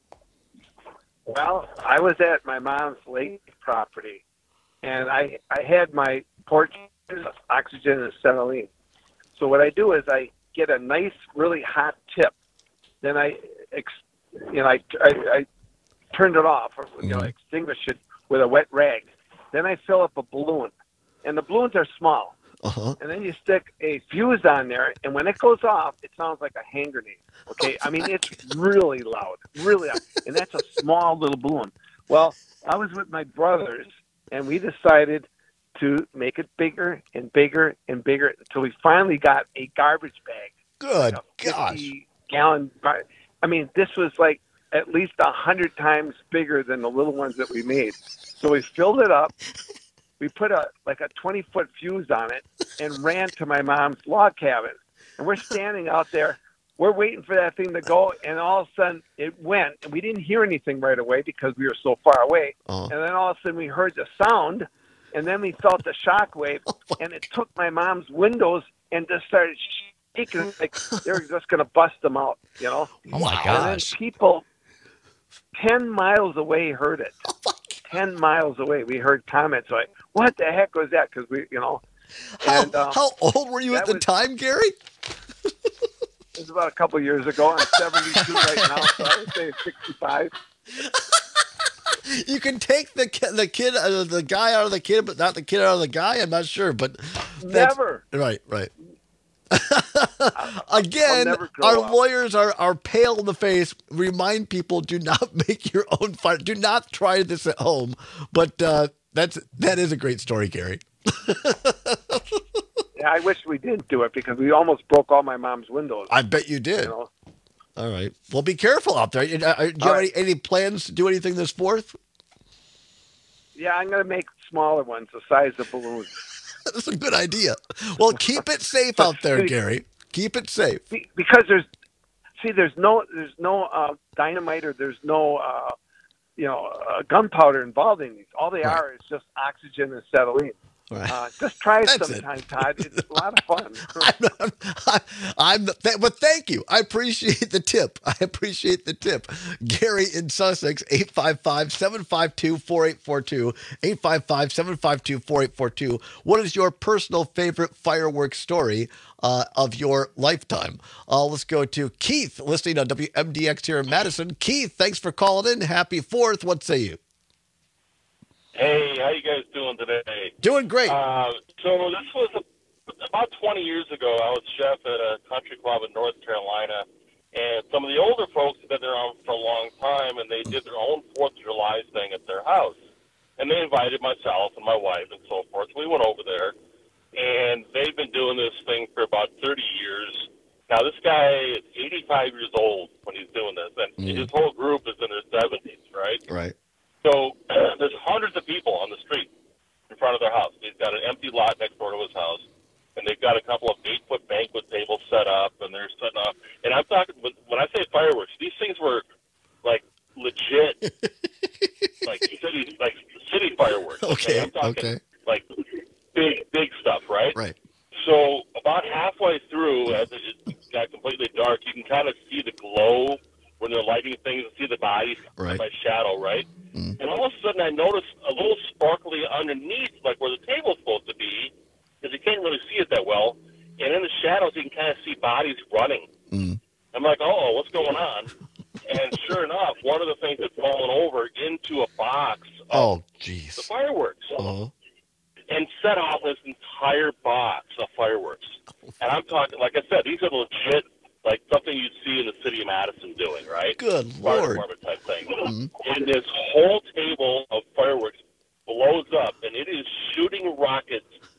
Well, I was at my mom's lake property, and I I had my porch oxygen and acetylene. So what I do is I get a nice, really hot tip. Then I, ex, you know, I, I, I turned it off, or you know, extinguish it with a wet rag. Then I fill up a balloon, and the balloons are small. Uh-huh. And then you stick a fuse on there, and when it goes off, it sounds like a hand grenade. Okay, I mean it's really loud, really loud, and that's a small little balloon. Well, I was with my brothers, and we decided to make it bigger and bigger and bigger until we finally got a garbage bag. Good like gosh. Gallon. I mean, this was like at least a hundred times bigger than the little ones that we made. So we filled it up. We put a like a twenty foot fuse on it and ran to my mom's log cabin. And we're standing out there. We're waiting for that thing to go, and all of a sudden it went. And we didn't hear anything right away because we were so far away. Uh-huh. And then all of a sudden we heard the sound, and then we felt the shock wave, and it took my mom's windows and just started shaking like they were just going to bust them out, you know? Oh, my And then gosh. people ten miles away heard it. ten miles away, we heard comments like, what the heck was that? Because we, you know. How, and, um, how old were you at that the was- time, Gary? It was about a couple years ago. I'm seventy-two right now, so I would say sixty-five. You can take the ki- the kid, uh, the guy out of the kid, but not the kid out of the guy. I'm not sure, but that's- Never. Right, right. Again, never grow our up. lawyers are, are pale in the face. Remind people, do not make your own fire. Do not try this at home. But uh, that's that is a great story, Gary. Yeah, I wish we didn't do it because we almost broke all my mom's windows. I bet you did. You know? All right. Well, be careful out there. Uh, Do you All have right. any, any plans to do anything this fourth? Yeah, I'm going to make smaller ones the size of balloons. That's a good idea. Well, keep it safe out there, Gary. Keep it safe. Be- because there's, see, there's no, there's no uh, dynamite or there's no, uh, you know, uh, gunpowder involved in these. All they are is just oxygen and acetylene. Right. Uh, just try it That's sometime, Todd. It's a lot of fun. I'm, th- but thank you. I appreciate the tip. I appreciate the tip. Gary in Sussex, eight five five, seven five two, four eight four two, eight five five, seven five two, four eight four two. What is your personal favorite fireworks story uh, of your lifetime? Uh, let's go to Keith, listening on W M D X here in Madison. Keith, thanks for calling in. Happy fourth. What say you? Hey, how you guys doing today? Doing great. Uh, so this was a, about twenty years ago. I was chef at a country club in North Carolina, and some of the older folks had been around for a long time, and they did their own Fourth of July thing at their house. And they invited myself and my wife and so forth. We went over there, and they've been doing this thing for about thirty years. Now, this guy is eighty-five years old when he's doing this, and Mm. his whole group is in their seventies, right? Right. So there's hundreds of people on the street in front of their house. He's got an empty lot next door to his house, and they've got a couple of eight-foot banquet tables set up, and they're setting up. And I'm talking, when I say fireworks, these things were like legit, like city, like city fireworks. Okay, I'm talking okay. like big, big stuff, right? Right. So about halfway through, as it got completely dark, you can kind of see the glow when they're lighting things and see the bodies Right. by shadow, right? Mm. And all of a sudden I noticed a little sparkly underneath, like where the table's supposed to be, because you can't really see it that well. And in the shadows, you can kind of see bodies running. Mm. I'm like, oh, what's going on? And sure enough, one of the things had fallen over into a box of Oh, jeez. the fireworks Uh-huh. and set off this entire box of fireworks. And I'm talking, like I said, these are legit, like something you'd see in the city of Madison doing, right? Good Fire Lord. department type thing. Mhm. And this whole table of fireworks blows up, and it is shooting rockets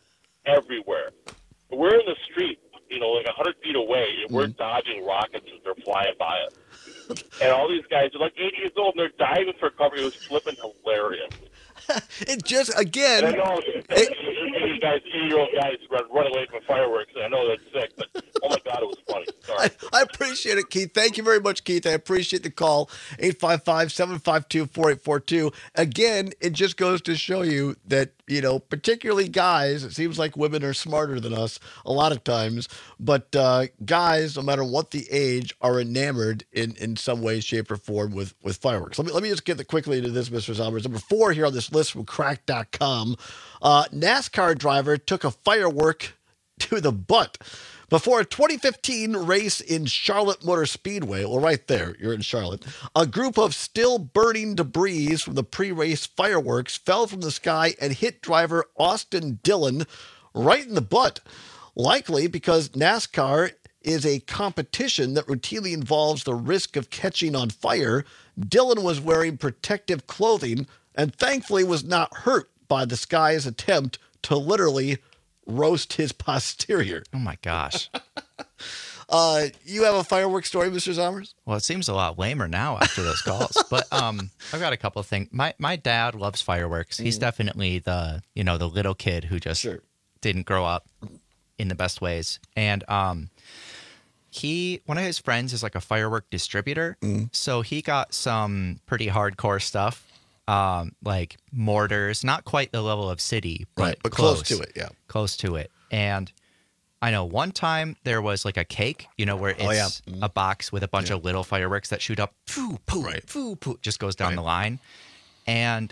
everywhere. We're in the street, you know, like one hundred feet away, and we're dodging rockets as they're flying by us. And all these guys are like eighty years old, and they're diving for cover. It was flipping hilarious. It just, again... And I know these guys, eighty-year-old guys run, run away from fireworks, and I know that's sick, but oh my God, it was funny. Sorry. I, I appreciate it, Keith. Thank you very much, Keith. I appreciate the call. eight five five, seven five two, four eight four two. Again, it just goes to show you that, you know, particularly guys, it seems like women are smarter than us a lot of times, but uh, guys, no matter what the age, are enamored in, in some way, shape, or form with, with fireworks. Let me let me just get the, quickly into this, Mister Zombers. Number four here on this list from crack dot com. Uh, NASCAR driver took a firework to the butt before a twenty fifteen race in Charlotte Motor Speedway. Well, right there, you're in Charlotte. A group of still burning debris from the pre-race fireworks fell from the sky and hit driver Austin Dillon right in the butt. Likely because NASCAR is a competition that routinely involves the risk of catching on fire. Dillon was wearing protective clothing and thankfully was not hurt by the sky's attempt to literally roast his posterior. Oh my gosh. uh, you have a fireworks story, Mister Zombers? Well, it seems a lot lamer now after those calls. But um, I've got a couple of things. My my dad loves fireworks. He's mm. definitely the, you know, the little kid who just sure. didn't grow up in the best ways. And um, he, one of his friends is like a firework distributor. Mm. So he got some pretty hardcore stuff. Um, like mortars, not quite the level of city, but, right, but close, close to it, yeah. Close to it. And I know one time there was like a cake, you know, where it's oh, yeah. mm. a box with a bunch yeah. of little fireworks that shoot up, poo, poo, right. poo, poo, just goes down right. the line. And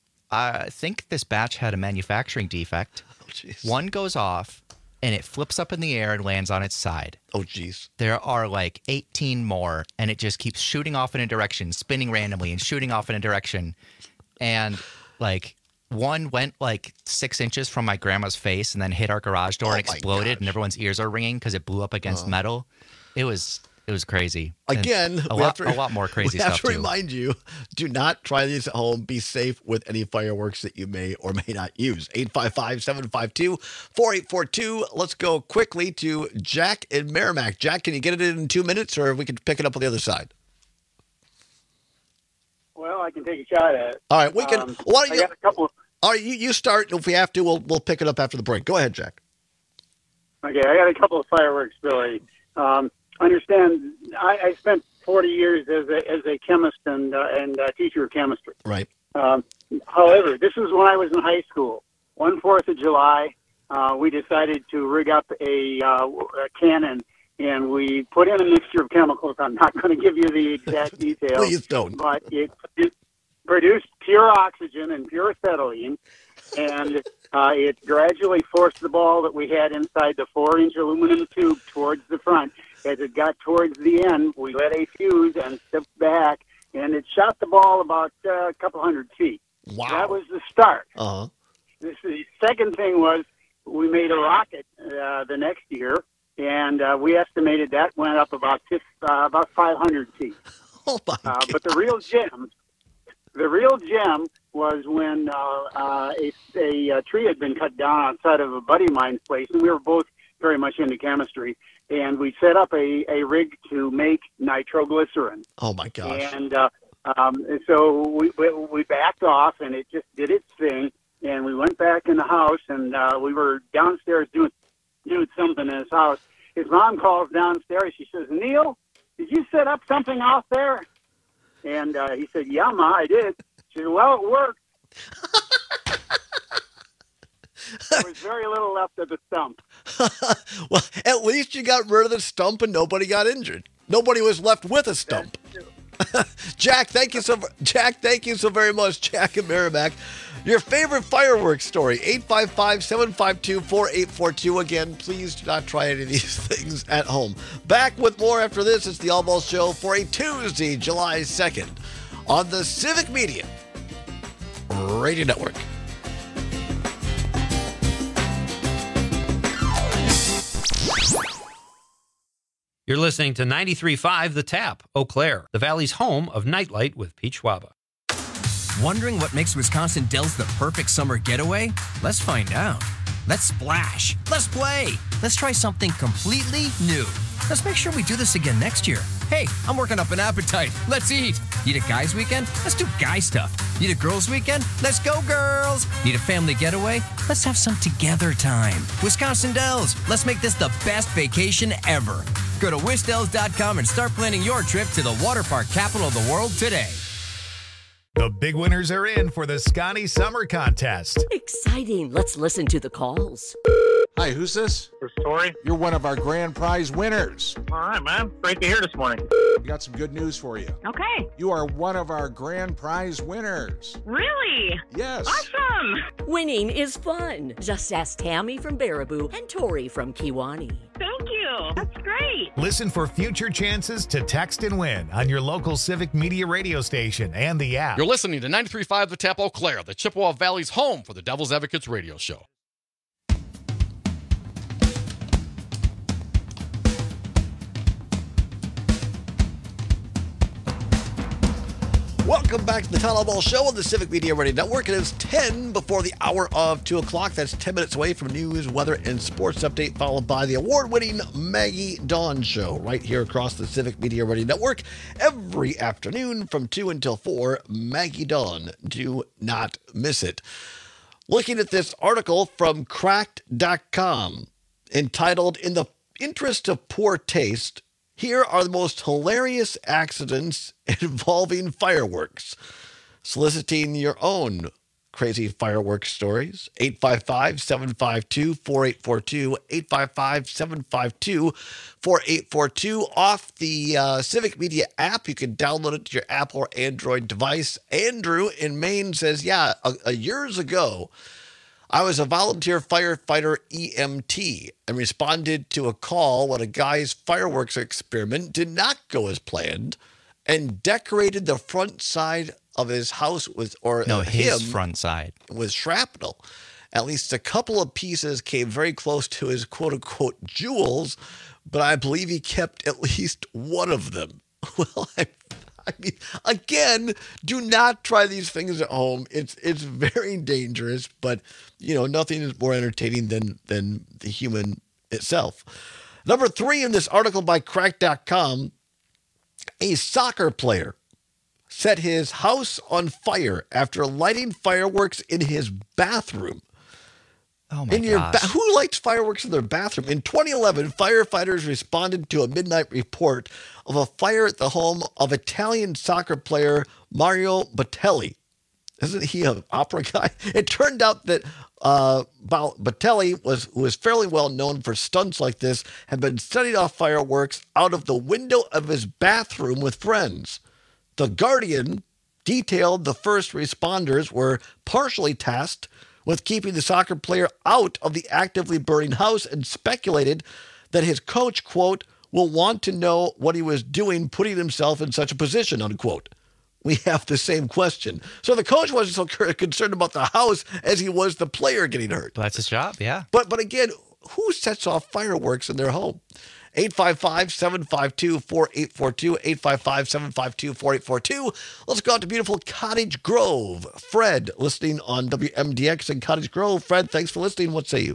I think this batch had a manufacturing defect. Oh, one goes off and it flips up in the air and lands on its side. Oh, geez. There are like eighteen more, and it just keeps shooting off in a direction, spinning randomly and shooting off in a direction. And like one went like six inches from my grandma's face and then hit our garage door oh, and exploded, and everyone's ears are ringing because it blew up against uh. metal. It was it was crazy. Again, and a lot to, a lot more crazy we stuff have to too. Remind you, do not try these at home. Be safe with any fireworks that you may or may not use. eight five five, seven five two, four eight four two. Let's go quickly to Jack in Merrimack. Jack, can you get it in two minutes, or we can pick it up on the other side? Well, I can take a shot at it. All right, we can. Um, why don't I you, got a couple of, all right, you, you start. If we have to, we'll we'll pick it up after the break. Go ahead, Jack. Okay, I got a couple of fireworks, Billy. Um, understand, I, I spent forty years as a as a chemist and uh, and uh, teacher of chemistry. Right. Um, however, this was when I was in high school. One Fourth of July, uh, we decided to rig up a, uh, a cannon. And we put in a mixture of chemicals. I'm not going to give you the exact details. Please don't. But it, it produced pure oxygen and pure acetylene, and uh, it gradually forced the ball that we had inside the four-inch aluminum tube towards the front. As it got towards the end, we lit a fuse and stepped back, and it shot the ball about uh, a couple hundred feet. Wow. That was the start. Uh-huh. This, the second thing was we made a rocket uh, the next year. And uh, we estimated that went up about uh, about five hundred feet. Oh my uh, but the real gem, the real gem was when uh, uh, a, a, a tree had been cut down outside of a buddy of mine's place, and we were both very much into chemistry. And we set up a, a rig to make nitroglycerin. Oh my gosh! And uh, um, so we, we we backed off, and it just did its thing. And we went back in the house, and uh, we were downstairs doing. doing something in his house. His mom calls downstairs. She says, "Neil, did you set up something out there?" And uh, he said, "Yeah, Ma, I did." She said, "Well, it worked." There was very little left of the stump. Well, at least you got rid of the stump and nobody got injured. Nobody was left with a stump. Jack, thank you so Jack, thank you so very much, Jack in Merrimack. Your favorite fireworks story, eight five five, seven five two, four eight four two. Again, please do not try any of these things at home. Back with more after this. It's the All Balls Show for a Tuesday, July second on the Civic Media Radio Network. You're listening to ninety-three point five The Tap, Eau Claire, the Valley's home of Nightlight with Pete Schwaba. Wondering what makes Wisconsin Dells the perfect summer getaway? Let's find out. Let's splash. Let's play. Let's try something completely new. Let's make sure we do this again next year. Hey, I'm working up an appetite. Let's eat. Need a guys' weekend? Let's do guy stuff. Need a girls' weekend? Let's go, girls. Need a family getaway? Let's have some together time. Wisconsin Dells, let's make this the best vacation ever. Go to wisdells dot com and start planning your trip to the water park capital of the world today. The big winners are in for the Scotty Summer Contest. Exciting. Let's listen to the calls. Hi, who's this? This is Tori. You're one of our grand prize winners. All right, man. Great to hear this morning. We got some good news for you. Okay. You are one of our grand prize winners. Really? Yes. Awesome. Winning is fun. Just ask Tammy from Baraboo and Tori from Kiwani. Thank you. That's great. Listen for future chances to text and win on your local Civic Media radio station and the app. You're listening to ninety-three point five The Tap Eau Claire, the Chippewa Valley's home for the Devil's Advocates radio show. Welcome back to the Tyler Ball Show on the Civic Media Radio Network. It is ten before the hour of two o'clock. That's ten minutes away from news, weather, and sports update, followed by the award-winning Maggie Dawn Show right here across the Civic Media Radio Network every afternoon from two until four. Maggie Dawn. Do not miss it. Looking at this article from cracked dot com entitled, "In the Interest of Poor Taste, here are the most hilarious accidents involving fireworks." Soliciting your own crazy fireworks stories. eight five five, seven five two, four eight four two. eight five five, seven five two, four eight four two. Off the uh, Civic Media app. You can download it to your Apple or Android device. Andrew in Maine says, yeah, a, a years ago, I was a volunteer firefighter E M T and responded to a call when a guy's fireworks experiment did not go as planned and decorated the front side of his house with, or No, uh, his him front side. with shrapnel. At least a couple of pieces came very close to his quote-unquote jewels, but I believe he kept at least one of them. Well, I I mean, again, do not try these things at home. It's it's very dangerous, but, you know, nothing is more entertaining than, than the human itself. Number three in this article by cracked dot com, a soccer player set his house on fire after lighting fireworks in his bathroom. Oh my in your gosh. ba- who lights fireworks in their bathroom? In twenty eleven, firefighters responded to a midnight report of a fire at the home of Italian soccer player Mario Balotelli. Isn't he an opera guy? It turned out that uh, Balotelli, was, who was fairly well known for stunts like this, had been setting off fireworks out of the window of his bathroom with friends. The Guardian detailed the first responders were partially tasked with keeping the soccer player out of the actively burning house and speculated that his coach, quote, will want to know what he was doing putting himself in such a position, unquote. We have the same question. So the coach wasn't so concerned about the house as he was the player getting hurt. That's his job, yeah. But but again, who sets off fireworks in their home? eight five five, seven five two, four eight four two, eight five five, seven five two, four eight four two. Let's go out to beautiful Cottage Grove. Fred, listening on W M D X in Cottage Grove. Fred, thanks for listening. What say you?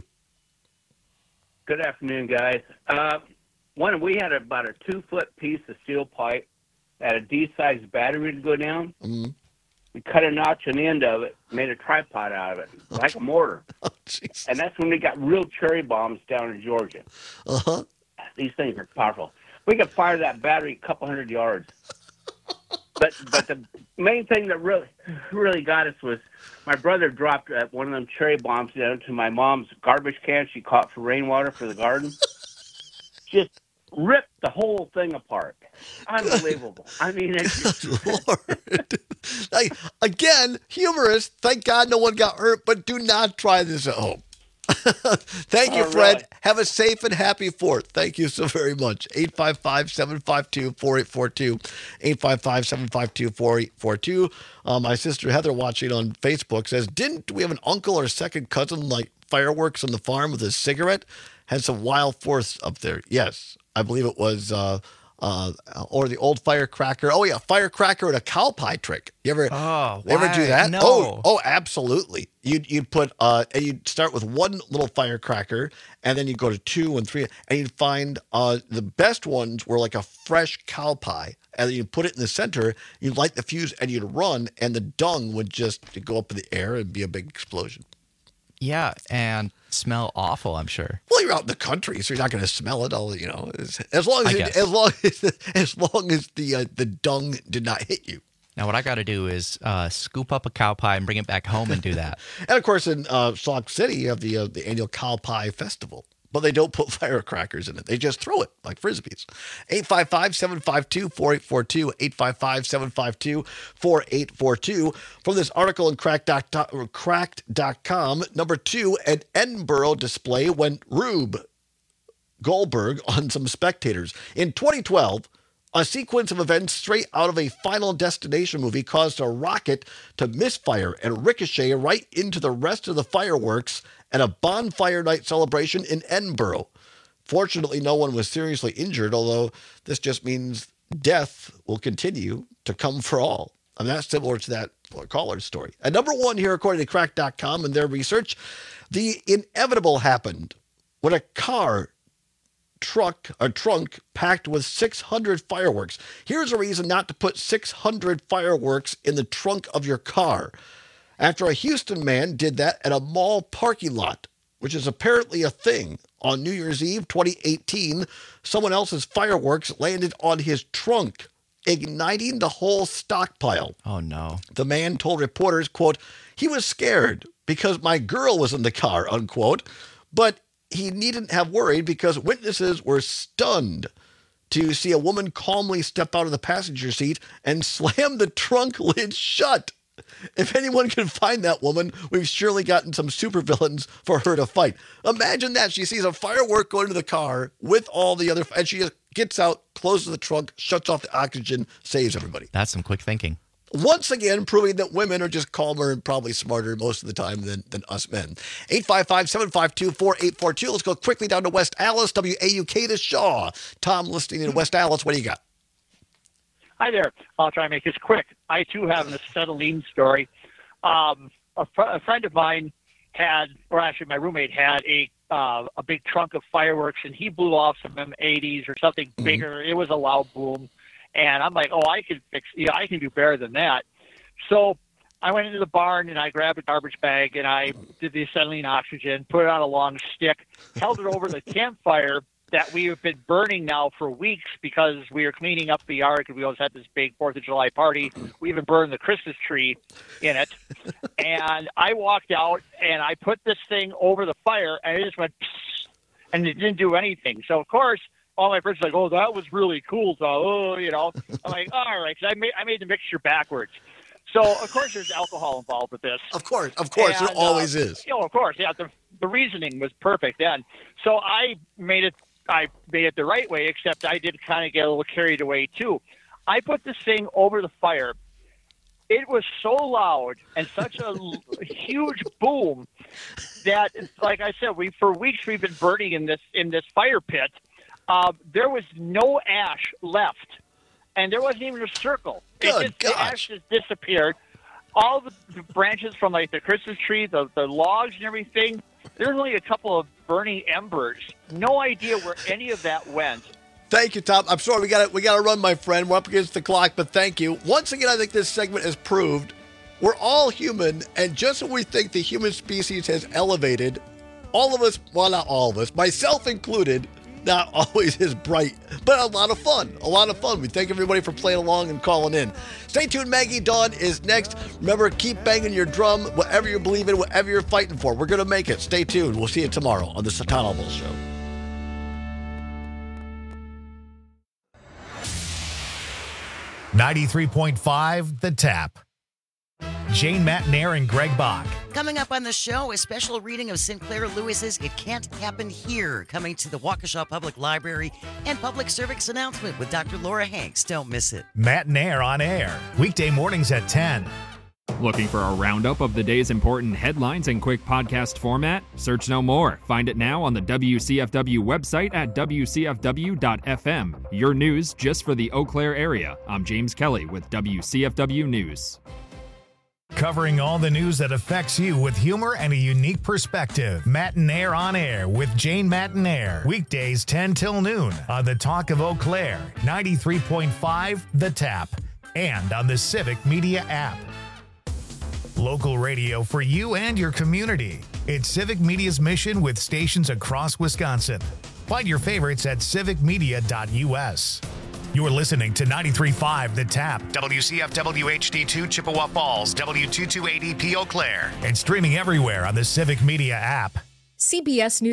Good afternoon, guys. Uh, one, we had about a two-foot piece of steel pipe, had a D-sized battery to go down. Mm-hmm. We cut a notch on the end of it, made a tripod out of it, like a mortar. Oh, and that's when we got real cherry bombs down in Georgia. Uh-huh. These things are powerful. We could fire that battery a couple hundred yards. But but the main thing that really really got us was my brother dropped uh, one of them cherry bombs down to my mom's garbage can she caught for rainwater for the garden. Just ripped the whole thing apart. Unbelievable. I mean, it's Lord. Like, again, humorous. Thank God no one got hurt, but do not try this at home. Thank you, Oh, Fred. really? Have a safe and happy fourth. Thank you so very much. eight five five, seven five two, four eight four two. eight five five, seven five two, four eight four two. Uh, my sister Heather, watching on Facebook, says, didn't we have an uncle or second cousin like fireworks on the farm with a cigarette? Had some wild fourths up there. Yes, I believe it was uh, Uh, or the old firecracker. Oh yeah, firecracker and a cow pie trick. You ever, oh, you ever do that? No. Oh, oh, absolutely. You'd you'd put uh, and you'd start with one little firecracker, and then you go to two and three, and you'd find uh the best ones were like a fresh cow pie, and then you put it in the center. You'd light the fuse, and you'd run, and the dung would just go up in the air and be a big explosion. Yeah, and smell awful, I'm sure. Well, you're out in the country, so you're not going to smell it. All you know, as, as long as I it, guess. as long as as long as the uh, the dung did not hit you. Now, what I got to do is uh, scoop up a cow pie and bring it back home and do that. And of course, in uh, Sauk City, you have the uh, the annual Cow Pie Festival, but they don't put firecrackers in it. They just throw it like frisbees. eight five five, seven five two, four eight four two, eight five five, seven five two, four eight four two. From this article in cracked dot com, number two, an Edinburgh display went Rube Goldberg on some spectators. In twenty twelve, a sequence of events straight out of a Final Destination movie caused a rocket to misfire and ricochet right into the rest of the fireworks at a bonfire night celebration in Edinburgh. Fortunately, no one was seriously injured, although this just means death will continue to come for all. I mean, that's similar to that caller's story. At number one here, according to cracked dot com and their research, the inevitable happened when a car truck a trunk packed with six hundred fireworks. Here's a reason not to put six hundred fireworks in the trunk of your car. After a Houston man did that at a mall parking lot, which is apparently a thing, on New Year's Eve twenty eighteen, someone else's fireworks landed on his trunk, igniting the whole stockpile. Oh no. The man told reporters, quote, he was scared because my girl was in the car, unquote, but he needn't have worried because witnesses were stunned to see a woman calmly step out of the passenger seat and slam the trunk lid shut. If anyone can find that woman, we've surely gotten some supervillains for her to fight. Imagine that. She sees a firework go into the car with all the other, and she just gets out, closes the trunk, shuts off the oxygen, saves everybody. That's some quick thinking. Once again, proving that women are just calmer and probably smarter most of the time than, than us men. eight five five, seven five two, four eight four two. Let's go quickly down to West Allis, W A U K to Shaw. Tom, listening in West Allis, what do you got? Hi there. I'll try and make this quick. I, too, have an acetylene story. Um, a, fr- a friend of mine had, or actually my roommate had, a uh, a big trunk of fireworks, and he blew off some M eighties or something mm-hmm. bigger. It was a loud boom. And I'm like, oh, I can fix, yeah, I can do better than that. So I went into the barn and I grabbed a garbage bag and I did the acetylene oxygen, put it on a long stick, held it over the campfire that we have been burning now for weeks because we were cleaning up the yard because we always had this big Fourth of July party. We even burned the Christmas tree in it. And I walked out and I put this thing over the fire and it just went psst, and it didn't do anything. So, of course, all my friends were like, oh, that was really cool. So, oh, you know, I'm like, all right, because I made, I made the mixture backwards. So, of course, there's alcohol involved with this. Of course, of course, and, there always uh, is. You know, of course, yeah, the, the reasoning was perfect then. So I made it, I made it the right way, except I did kind of get a little carried away, too. I put this thing over the fire. It was so loud and such a huge boom that, like I said, we for weeks we've been burning in this in this fire pit. Uh, there was no ash left, and there wasn't even a circle. Good it just, the ash just disappeared. All the, the branches from like the Christmas tree, the, the logs and everything, there's only a couple of burning embers. No idea where any of that went. Thank you, Tom. I'm sorry we got we got to run, my friend. We're up against the clock, but thank you. Once again, I think this segment has proved we're all human, and just when we think the human species has elevated, all of us, well, not all of us, myself included, not always as bright, but a lot of fun. A lot of fun. We thank everybody for playing along and calling in. Stay tuned. Maggie Dawn is next. Remember, keep banging your drum, whatever you believe in, whatever you're fighting for. We're going to make it. Stay tuned. We'll see you tomorrow on the Satan Alville Show. ninety-three point five The Tap. Jane Matnair and Greg Bach. Coming up on the show, a special reading of Sinclair Lewis's It Can't Happen Here, coming to the Waukesha Public Library, and public service announcement with Doctor Laura Hanks. Don't miss it. Matnair on air, weekday mornings at ten. Looking for a roundup of the day's important headlines in quick podcast format? Search no more. Find it now on the W C F W website at W C F W dot F M. Your news just for the Eau Claire area. I'm James Kelly with W C F W News. Covering all the news that affects you with humor and a unique perspective. Matinaire on Air with Jane Matinaire. Weekdays ten till noon on the Talk of Eau Claire, ninety-three point five The Tap, and on the Civic Media app. Local radio for you and your community. It's Civic Media's mission with stations across Wisconsin. Find your favorites at civic media dot U S. You're listening to ninety-three point five The Tap, W C F W H D two Chippewa Falls, W two two eight E P Eau Claire, and streaming everywhere on the Civic Media app. C B S News